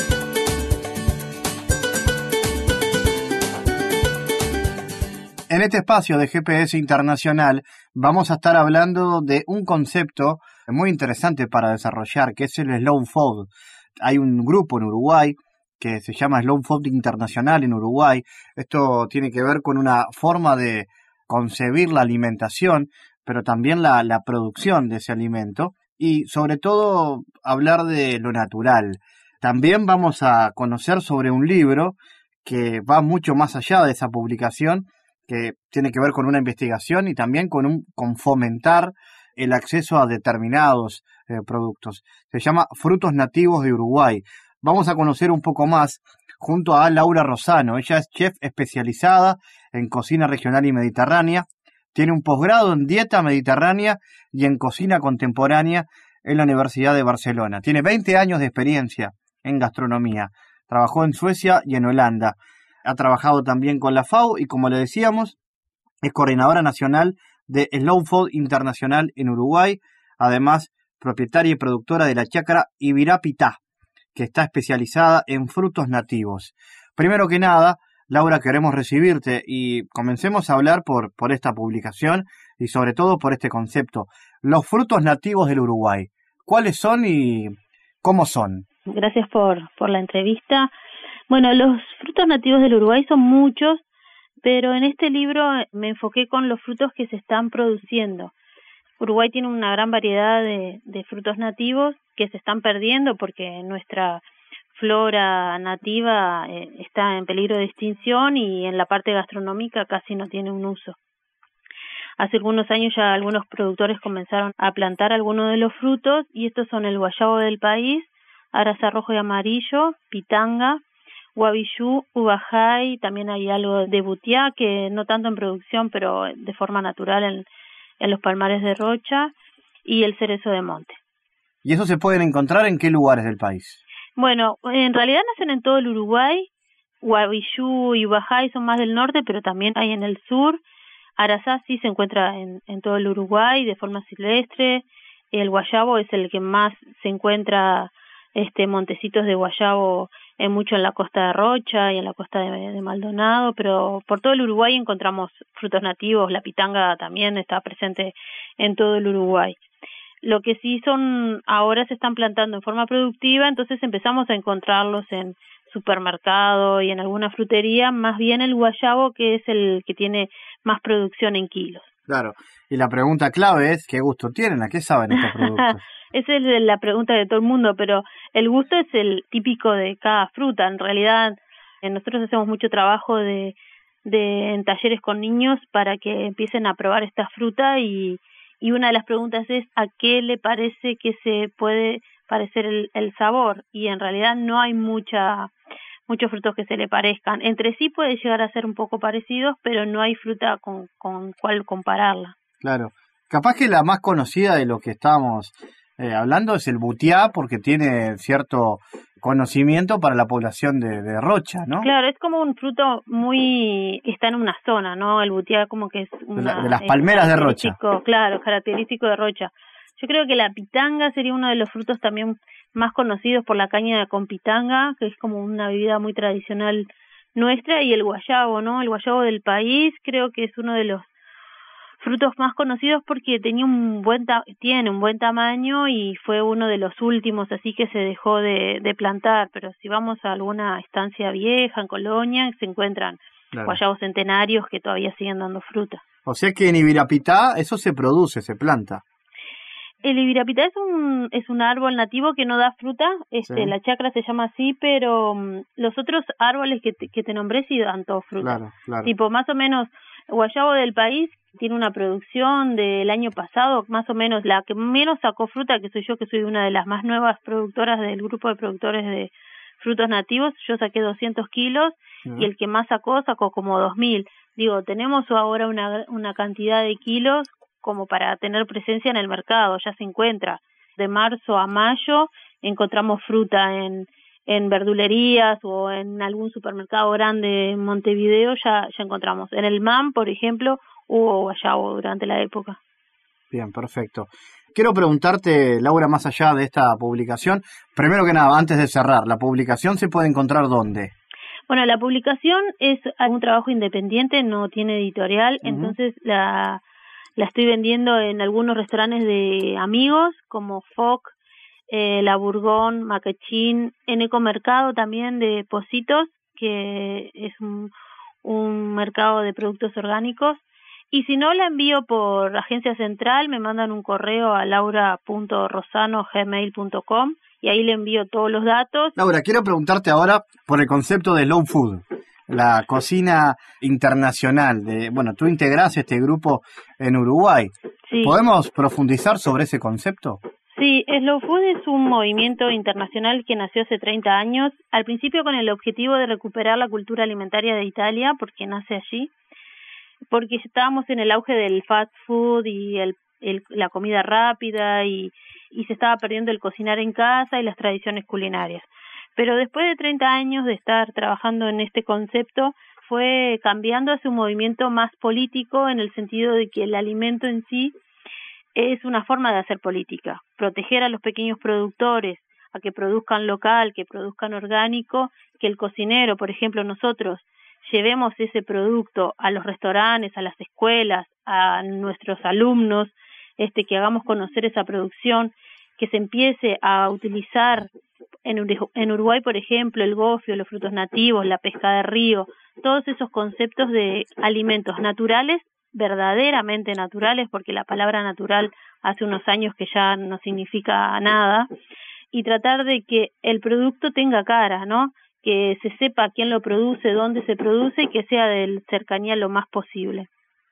En este espacio de G P S Internacional vamos a estar hablando de un concepto muy interesante para desarrollar, que es el Slow Food. Hay un grupo en Uruguay que se llama Slow Food Internacional en Uruguay. Esto tiene que ver con una forma de concebir la alimentación, pero también la, la producción de ese alimento y sobre todo hablar de lo natural. También vamos a conocer sobre un libro que va mucho más allá de esa publicación, que tiene que ver con una investigación y también con, un, con fomentar el acceso a determinados eh, productos. Se llama Frutos Nativos de Uruguay. Vamos a conocer un poco más junto a Laura Rosano. Ella es chef especializada en cocina regional y mediterránea. Tiene un posgrado en dieta mediterránea y en cocina contemporánea en la Universidad de Barcelona. Tiene veinte años de experiencia en gastronomía. Trabajó en Suecia y en Holanda. Ha trabajado también con la F A O y, como le decíamos, es coordinadora nacional de Slow Food Internacional en Uruguay. Además, propietaria y productora de la chacra Ibirapitá, que está especializada en frutos nativos. Primero que nada, Laura, queremos recibirte y comencemos a hablar por, por esta publicación y sobre todo por este concepto. Los frutos nativos del Uruguay, ¿cuáles son y cómo son? Gracias por, por la entrevista. Bueno, los frutos nativos del Uruguay son muchos, pero en este libro me enfoqué con los frutos que se están produciendo. Uruguay tiene una gran variedad de, de frutos nativos que se están perdiendo porque nuestra flora nativa eh, está en peligro de extinción y en la parte gastronómica casi no tiene un uso. Hace algunos años ya algunos productores comenzaron a plantar algunos de los frutos y estos son el guayabo del país, araza rojo y amarillo, pitanga, guavillú, ubajay, también hay algo de butiá, que no tanto en producción, pero de forma natural en, en los palmares de Rocha, y el cerezo de monte. ¿Y eso se pueden encontrar en qué lugares del país? Bueno, en realidad nacen en todo el Uruguay. Guavillú y ubajay son más del norte, pero también hay en el sur. Arazá sí se encuentra en, en todo el Uruguay de forma silvestre. El guayabo es el que más se encuentra, este montecitos de guayabo en mucho en la costa de Rocha y en la costa de, de Maldonado, pero por todo el Uruguay encontramos frutos nativos. La pitanga también está presente en todo el Uruguay. Lo que sí son, ahora se están plantando en forma productiva, entonces empezamos a encontrarlos en supermercado y en alguna frutería, más bien el guayabo, que es el que tiene más producción en kilos. Claro, y la pregunta clave es, ¿qué gusto tienen? ¿A qué saben estos productos? Esa es la pregunta de todo el mundo, pero el gusto es el típico de cada fruta. En realidad, nosotros hacemos mucho trabajo de, de en talleres con niños para que empiecen a probar esta fruta y Y una de las preguntas es ¿a qué le parece que se puede parecer el, el sabor? Y en realidad no hay mucha muchos frutos que se le parezcan. Entre sí puede llegar a ser un poco parecidos, pero no hay fruta con, con cuál compararla. Claro. Capaz que la más conocida de lo que estábamos eh, hablando es el butiá, porque tiene cierto conocimiento para la población de, de Rocha, ¿no? Claro, es como un fruto muy, está en una zona, ¿no? El butiá como que es una, de, la, de las palmeras de Rocha. Claro, característico de Rocha. Yo creo que la pitanga sería uno de los frutos también más conocidos por la caña con pitanga, que es como una bebida muy tradicional nuestra, y el guayabo, ¿no? El guayabo del país creo que es uno de los frutos más conocidos porque tenía un buen ta- tiene un buen tamaño y fue uno de los últimos así que se dejó de, de plantar, pero si vamos a alguna estancia vieja en Colonia se encuentran claro. guayabos centenarios que todavía siguen dando fruta. O sea que en Ibirapitá eso se produce, se planta. El Ibirapitá es un es un árbol nativo que no da fruta, este sí. La chacra se llama así, pero um, los otros árboles que te, que te nombré sí dan todo fruta. Claro, claro. Tipo más o menos el guayabo del país tiene una producción del año pasado, más o menos la que menos sacó fruta, que soy yo, que soy una de las más nuevas productoras del grupo de productores de frutos nativos, yo saqué doscientos kilos uh-huh. y el que más sacó, sacó como dos mil. Digo, tenemos ahora una, una cantidad de kilos como para tener presencia en el mercado, ya se encuentra. De marzo a mayo encontramos fruta en en verdulerías o en algún supermercado grande en Montevideo, ya ya encontramos. En el M A M, por ejemplo, hubo guayabo durante la época. Bien, perfecto. Quiero preguntarte, Laura, más allá de esta publicación, primero que nada, antes de cerrar, ¿la publicación se puede encontrar dónde? Bueno, la publicación es un trabajo independiente, no tiene editorial, uh-huh. entonces la, la estoy vendiendo en algunos restaurantes de amigos, como Foc, eh, La Bourgogne, Macachín, en Ecomercado también de Positos, que es un, un mercado de productos orgánicos. Y si no, la envío por agencia central, me mandan un correo a laura punto rosano arroba gmail punto com y ahí le envío todos los datos. Laura, quiero preguntarte ahora por el concepto de slow food, la cocina internacional. De, bueno, tú integrás este grupo en Uruguay. Sí. ¿Podemos profundizar sobre ese concepto? Sí, Slow Food es un movimiento internacional que nació hace treinta años, al principio con el objetivo de recuperar la cultura alimentaria de Italia, porque nace allí, porque estábamos en el auge del fast food y el, el, la comida rápida y, y se estaba perdiendo el cocinar en casa y las tradiciones culinarias. Pero después de treinta años de estar trabajando en este concepto, fue cambiando hacia un movimiento más político en el sentido de que el alimento en sí es una forma de hacer política, proteger a los pequeños productores, a que produzcan local, que produzcan orgánico, que el cocinero, por ejemplo, nosotros llevemos ese producto a los restaurantes, a las escuelas, a nuestros alumnos, este, que hagamos conocer esa producción, que se empiece a utilizar en, Ur- en Uruguay, por ejemplo, el gofio, los frutos nativos, la pesca de río, todos esos conceptos de alimentos naturales, verdaderamente naturales, porque la palabra natural hace unos años que ya no significa nada, y tratar de que el producto tenga cara, ¿no? Que se sepa quién lo produce, dónde se produce y que sea de cercanía lo más posible.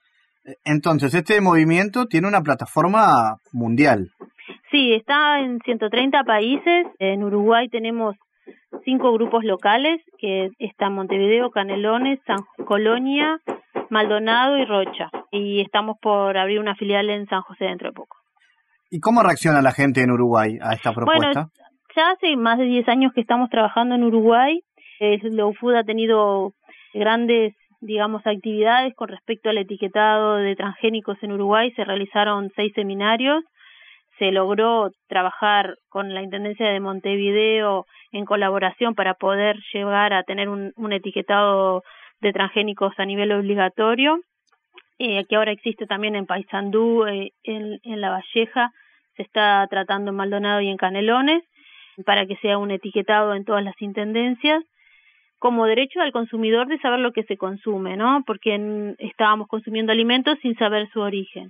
Entonces, este movimiento tiene una plataforma mundial. Sí, está en ciento treinta países. En Uruguay tenemos cinco grupos locales, que están Montevideo, Canelones, San Colonia, Maldonado y Rocha. Y estamos por abrir una filial en San José dentro de poco. ¿Y cómo reacciona la gente en Uruguay a esta propuesta? Bueno, ya hace más de diez años que estamos trabajando en Uruguay. Slow Food ha tenido grandes, digamos, actividades con respecto al etiquetado de transgénicos en Uruguay. Se realizaron seis seminarios. Se logró trabajar con la Intendencia de Montevideo en colaboración para poder llegar a tener un, un etiquetado de transgénicos a nivel obligatorio, eh, que ahora existe también en Paysandú, eh, en, en La Valleja, se está tratando en Maldonado y en Canelones, para que sea un etiquetado en todas las intendencias, como derecho al consumidor de saber lo que se consume, ¿no? Porque en, estábamos consumiendo alimentos sin saber su origen.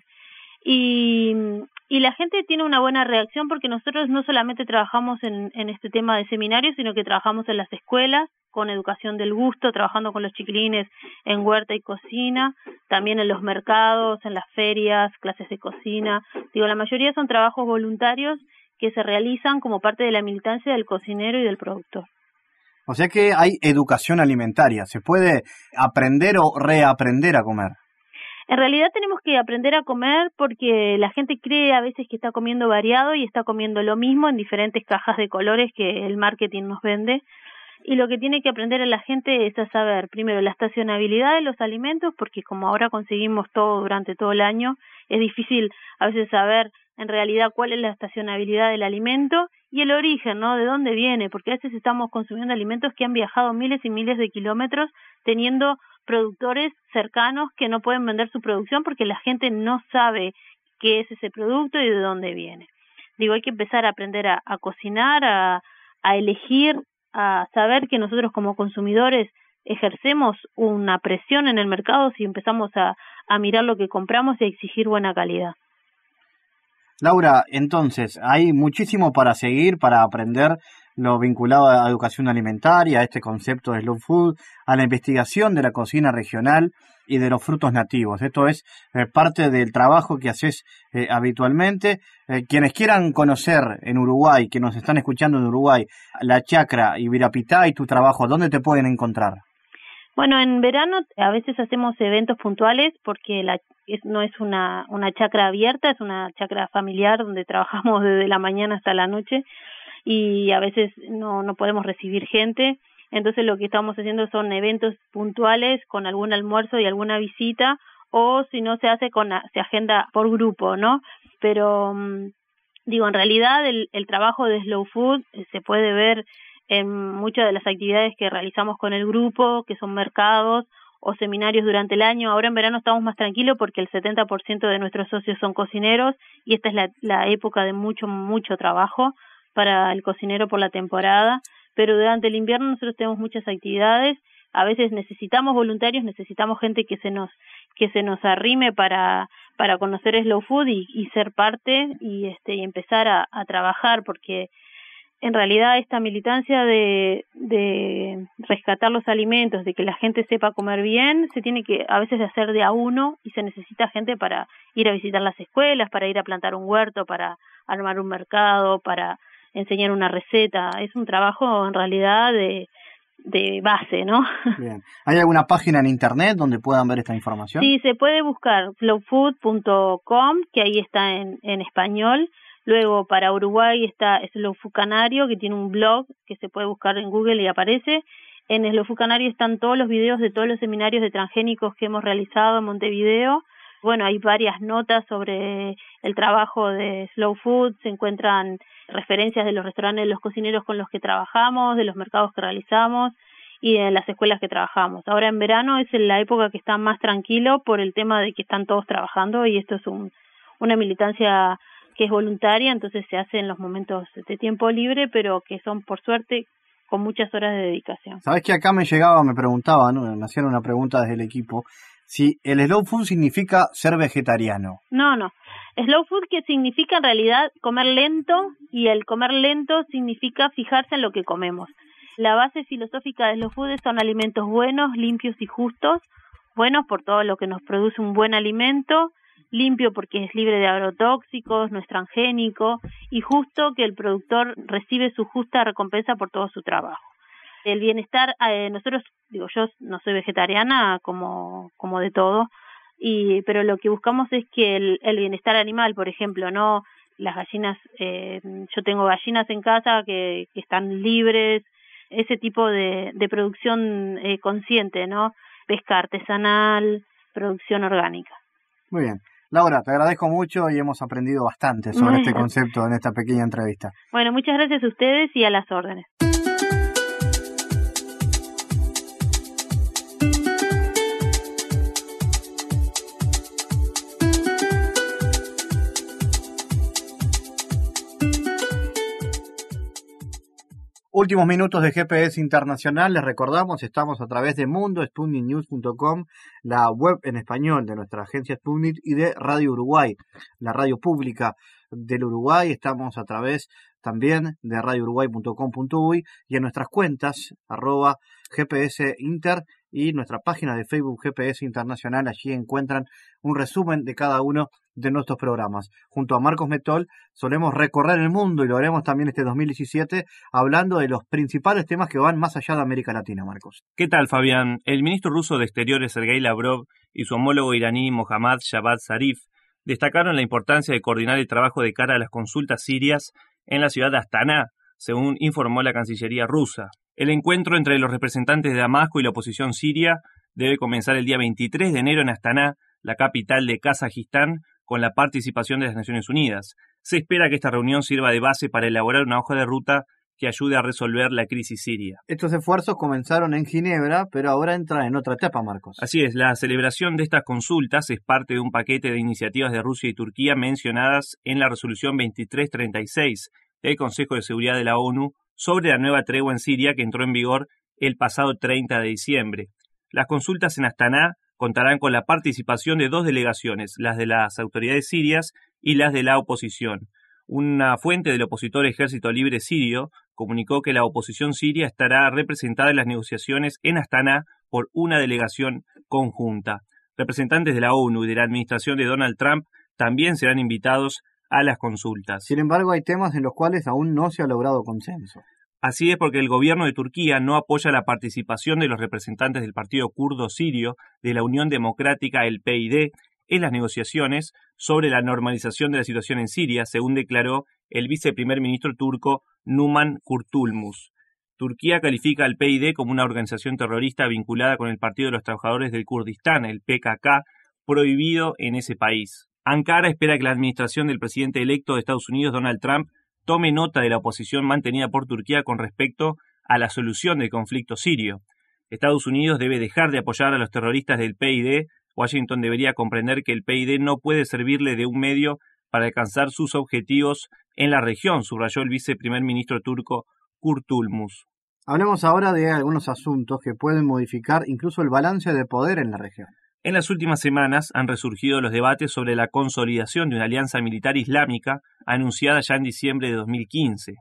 Y, y la gente tiene una buena reacción porque nosotros no solamente trabajamos en, en este tema de seminarios, sino que trabajamos en las escuelas con educación del gusto, trabajando con los chiquilines en huerta y cocina, también en los mercados, en las ferias, clases de cocina. Digo, la mayoría son trabajos voluntarios que se realizan como parte de la militancia del cocinero y del productor. O sea que hay educación alimentaria, se puede aprender o reaprender a comer. En realidad tenemos que aprender a comer porque la gente cree a veces que está comiendo variado y está comiendo lo mismo en diferentes cajas de colores que el marketing nos vende. Y lo que tiene que aprender a la gente es a saber, primero, la estacionabilidad de los alimentos, porque como ahora conseguimos todo durante todo el año, es difícil a veces saber en realidad cuál es la estacionabilidad del alimento y el origen, ¿no? De dónde viene, porque a veces estamos consumiendo alimentos que han viajado miles y miles de kilómetros teniendo productores cercanos que no pueden vender su producción porque la gente no sabe qué es ese producto y de dónde viene. Digo, hay que empezar a aprender a, a cocinar, a, a elegir, a saber que nosotros como consumidores ejercemos una presión en el mercado si empezamos a, a mirar lo que compramos y a exigir buena calidad. Laura, entonces, hay muchísimo para seguir, para aprender lo vinculado a educación alimentaria, a este concepto de slow food, a la investigación de la cocina regional y de los frutos nativos. Esto es eh, parte del trabajo que haces eh, habitualmente. Eh, quienes quieran conocer en Uruguay, que nos están escuchando en Uruguay, la chacra Ibirapitá y tu trabajo, ¿dónde te pueden encontrar? Bueno, en verano a veces hacemos eventos puntuales porque la es, no es una, una chacra abierta, es una chacra familiar donde trabajamos desde la mañana hasta la noche y a veces no, no podemos recibir gente. Entonces lo que estamos haciendo son eventos puntuales con algún almuerzo y alguna visita, o si no se hace con se agenda por grupo, ¿no? Pero digo, en realidad el, el trabajo de Slow Food se puede ver en muchas de las actividades que realizamos con el grupo, que son mercados o seminarios durante el año. Ahora en verano estamos más tranquilos porque el setenta por ciento de nuestros socios son cocineros y esta es la, la época de mucho, mucho trabajo para el cocinero por la temporada. Pero durante el invierno nosotros tenemos muchas actividades. A veces necesitamos voluntarios, necesitamos gente que se nos que se nos arrime para para conocer Slow Food y, y ser parte y este y empezar a, a trabajar porque en realidad esta militancia de, de rescatar los alimentos, de que la gente sepa comer bien, se tiene que a veces hacer de a uno y se necesita gente para ir a visitar las escuelas, para ir a plantar un huerto, para armar un mercado, para enseñar una receta. Es un trabajo en realidad de, de base, ¿no? Bien. ¿Hay alguna página en internet donde puedan ver esta información? Sí, se puede buscar slow food punto com, que ahí está en, en español. Luego para Uruguay está Slow Food Canario, que tiene un blog que se puede buscar en Google y aparece. En Slow Food Canario están todos los videos de todos los seminarios de transgénicos que hemos realizado en Montevideo. Bueno, hay varias notas sobre el trabajo de Slow Food, se encuentran referencias de los restaurantes, de los cocineros con los que trabajamos, de los mercados que realizamos y de las escuelas que trabajamos. Ahora en verano es la época que está más tranquilo por el tema de que están todos trabajando y esto es un, una militancia que es voluntaria, entonces se hace en los momentos de tiempo libre, pero que son, por suerte, con muchas horas de dedicación. Sabes que acá me llegaba, me preguntaba, ¿no? Me hacían una pregunta desde el equipo, si el slow food significa ser vegetariano. No, no. Slow food que significa en realidad comer lento, y el comer lento significa fijarse en lo que comemos. La base filosófica de slow food son alimentos buenos, limpios y justos, buenos por todo lo que nos produce un buen alimento, limpio porque es libre de agrotóxicos, no es transgénico, y justo que el productor recibe su justa recompensa por todo su trabajo. El bienestar, eh, nosotros, digo, yo no soy vegetariana como como de todo, y pero lo que buscamos es que el, el bienestar animal, por ejemplo, no las gallinas, eh, yo tengo gallinas en casa que, que están libres, ese tipo de, de producción eh, consciente, ¿no? Pesca artesanal, producción orgánica. Muy bien. Laura, te agradezco mucho y hemos aprendido bastante sobre Bueno. este concepto en esta pequeña entrevista. Bueno, muchas gracias a ustedes y a las órdenes. Últimos minutos de G P S Internacional, les recordamos, estamos a través de mundo sputnik news punto com, la web en español de nuestra agencia Sputnik y de Radio Uruguay, la radio pública del Uruguay. Estamos a través también de radio uruguay punto com punto uy y en nuestras cuentas, arroba G P S Inter y nuestra página de Facebook G P S Internacional. Allí encuentran un resumen de cada uno de nuestros programas. Junto a Marcos Metol solemos recorrer el mundo y lo haremos también este dos mil diecisiete hablando de los principales temas que van más allá de América Latina, Marcos. ¿Qué tal, Fabián? El ministro ruso de Exteriores, Sergei Lavrov, y su homólogo iraní, Mohammad Javad Zarif, destacaron la importancia de coordinar el trabajo de cara a las consultas sirias en la ciudad de Astana, según informó la Cancillería rusa. El encuentro entre los representantes de Damasco y la oposición siria debe comenzar el día veintitrés de enero en Astana, la capital de Kazajistán, con la participación de las Naciones Unidas. Se espera que esta reunión sirva de base para elaborar una hoja de ruta que ayude a resolver la crisis siria. Estos esfuerzos comenzaron en Ginebra, pero ahora entran en otra etapa, Marcos. Así es, la celebración de estas consultas es parte de un paquete de iniciativas de Rusia y Turquía mencionadas en la resolución veintitrés treinta y seis del Consejo de Seguridad de la ONU sobre la nueva tregua en Siria que entró en vigor el pasado treinta de diciembre. Las consultas en Astana contarán con la participación de dos delegaciones, las de las autoridades sirias y las de la oposición. Una fuente del opositor Ejército Libre Sirio comunicó que la oposición siria estará representada en las negociaciones en Astana por una delegación conjunta. Representantes de la ONU y de la administración de Donald Trump también serán invitados a las consultas. Sin embargo, hay temas en los cuales aún no se ha logrado consenso. Así es, porque el gobierno de Turquía no apoya la participación de los representantes del partido kurdo sirio de la Unión Democrática, el P I D, en las negociaciones sobre la normalización de la situación en Siria, según declaró el viceprimer ministro turco Numan Kurtulmus. Turquía califica al P I D como una organización terrorista vinculada con el Partido de los Trabajadores del Kurdistán, el P K K, prohibido en ese país. Ankara espera que la administración del presidente electo de Estados Unidos, Donald Trump, tome nota de la oposición mantenida por Turquía con respecto a la solución del conflicto sirio. Estados Unidos debe dejar de apoyar a los terroristas del P I D. Washington debería comprender que el P I D no puede servirle de un medio para alcanzar sus objetivos en la región, subrayó el viceprimer ministro turco Kurtulmus. Hablemos ahora de algunos asuntos que pueden modificar incluso el balance de poder en la región. En las últimas semanas han resurgido los debates sobre la consolidación de una alianza militar islámica anunciada ya en diciembre de dos mil quince.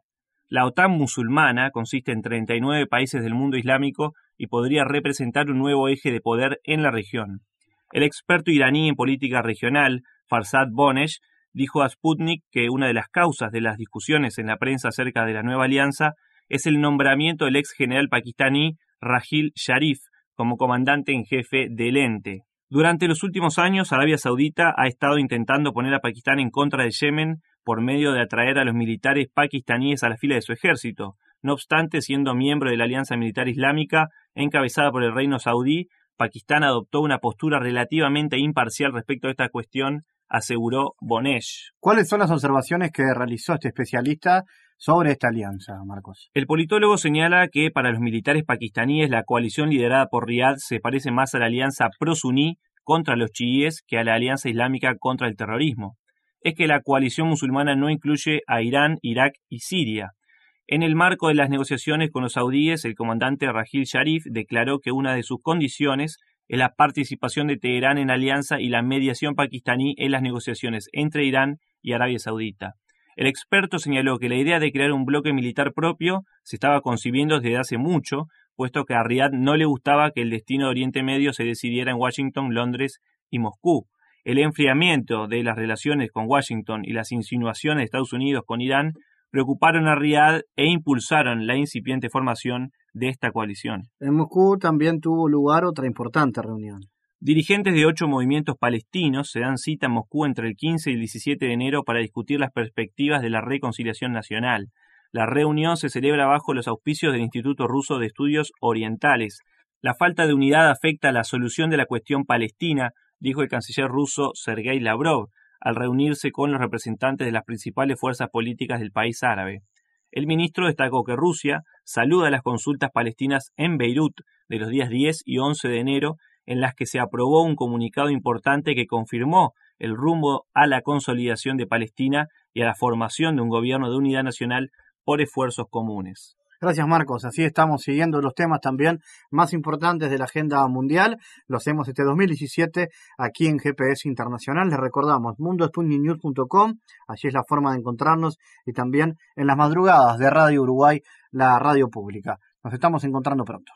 La OTAN musulmana consiste en treinta y nueve países del mundo islámico y podría representar un nuevo eje de poder en la región. El experto iraní en política regional, Farzad Bonesh, dijo a Sputnik que una de las causas de las discusiones en la prensa acerca de la nueva alianza es el nombramiento del ex general pakistaní Raheel Sharif como comandante en jefe del ente. Durante los últimos años, Arabia Saudita ha estado intentando poner a Pakistán en contra de Yemen por medio de atraer a los militares pakistaníes a la fila de su ejército. No obstante, siendo miembro de la Alianza Militar Islámica, encabezada por el reino saudí, Pakistán adoptó una postura relativamente imparcial respecto a esta cuestión, aseguró Bonesh. ¿Cuáles son las observaciones que realizó este especialista sobre esta alianza, Marcos? El politólogo señala que para los militares pakistaníes la coalición liderada por Riad se parece más a la alianza pro-suní contra los chiíes que a la alianza islámica contra el terrorismo. Es que la coalición musulmana no incluye a Irán, Irak y Siria. En el marco de las negociaciones con los saudíes, el comandante Raheel Sharif declaró que una de sus condiciones es la participación de Teherán en la alianza y la mediación pakistaní en las negociaciones entre Irán y Arabia Saudita. El experto señaló que la idea de crear un bloque militar propio se estaba concibiendo desde hace mucho, puesto que a Riad no le gustaba que el destino de Oriente Medio se decidiera en Washington, Londres y Moscú. El enfriamiento de las relaciones con Washington y las insinuaciones de Estados Unidos con Irán preocuparon a Riad e impulsaron la incipiente formación de esta coalición. En Moscú también tuvo lugar otra importante reunión. Dirigentes de ocho movimientos palestinos se dan cita en Moscú entre el quince y el diecisiete de enero para discutir las perspectivas de la reconciliación nacional. La reunión se celebra bajo los auspicios del Instituto Ruso de Estudios Orientales. La falta de unidad afecta a la solución de la cuestión palestina, dijo el canciller ruso Sergei Lavrov, al reunirse con los representantes de las principales fuerzas políticas del país árabe. El ministro destacó que Rusia saluda las consultas palestinas en Beirut de los días diez y once de enero, en las que se aprobó un comunicado importante que confirmó el rumbo a la consolidación de Palestina y a la formación de un gobierno de unidad nacional por esfuerzos comunes. Gracias, Marcos. Así estamos siguiendo los temas también más importantes de la agenda mundial. Lo hacemos este dos mil diecisiete aquí en G P S Internacional. Les recordamos mundo sputnik news punto com. Allí es la forma de encontrarnos y también en las madrugadas de Radio Uruguay, la radio pública. Nos estamos encontrando pronto.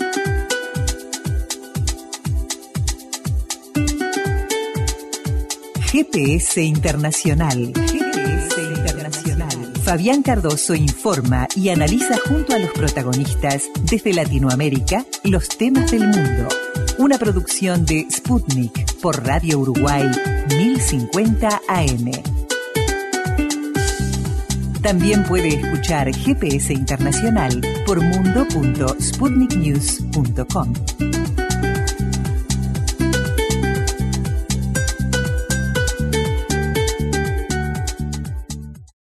G P S Internacional. G P S Internacional. Fabián Cardoso informa y analiza junto a los protagonistas desde Latinoamérica los temas del mundo. Una producción de Sputnik por Radio Uruguay mil cincuenta A M. También puede escuchar G P S Internacional por mundo punto sputnik news punto com.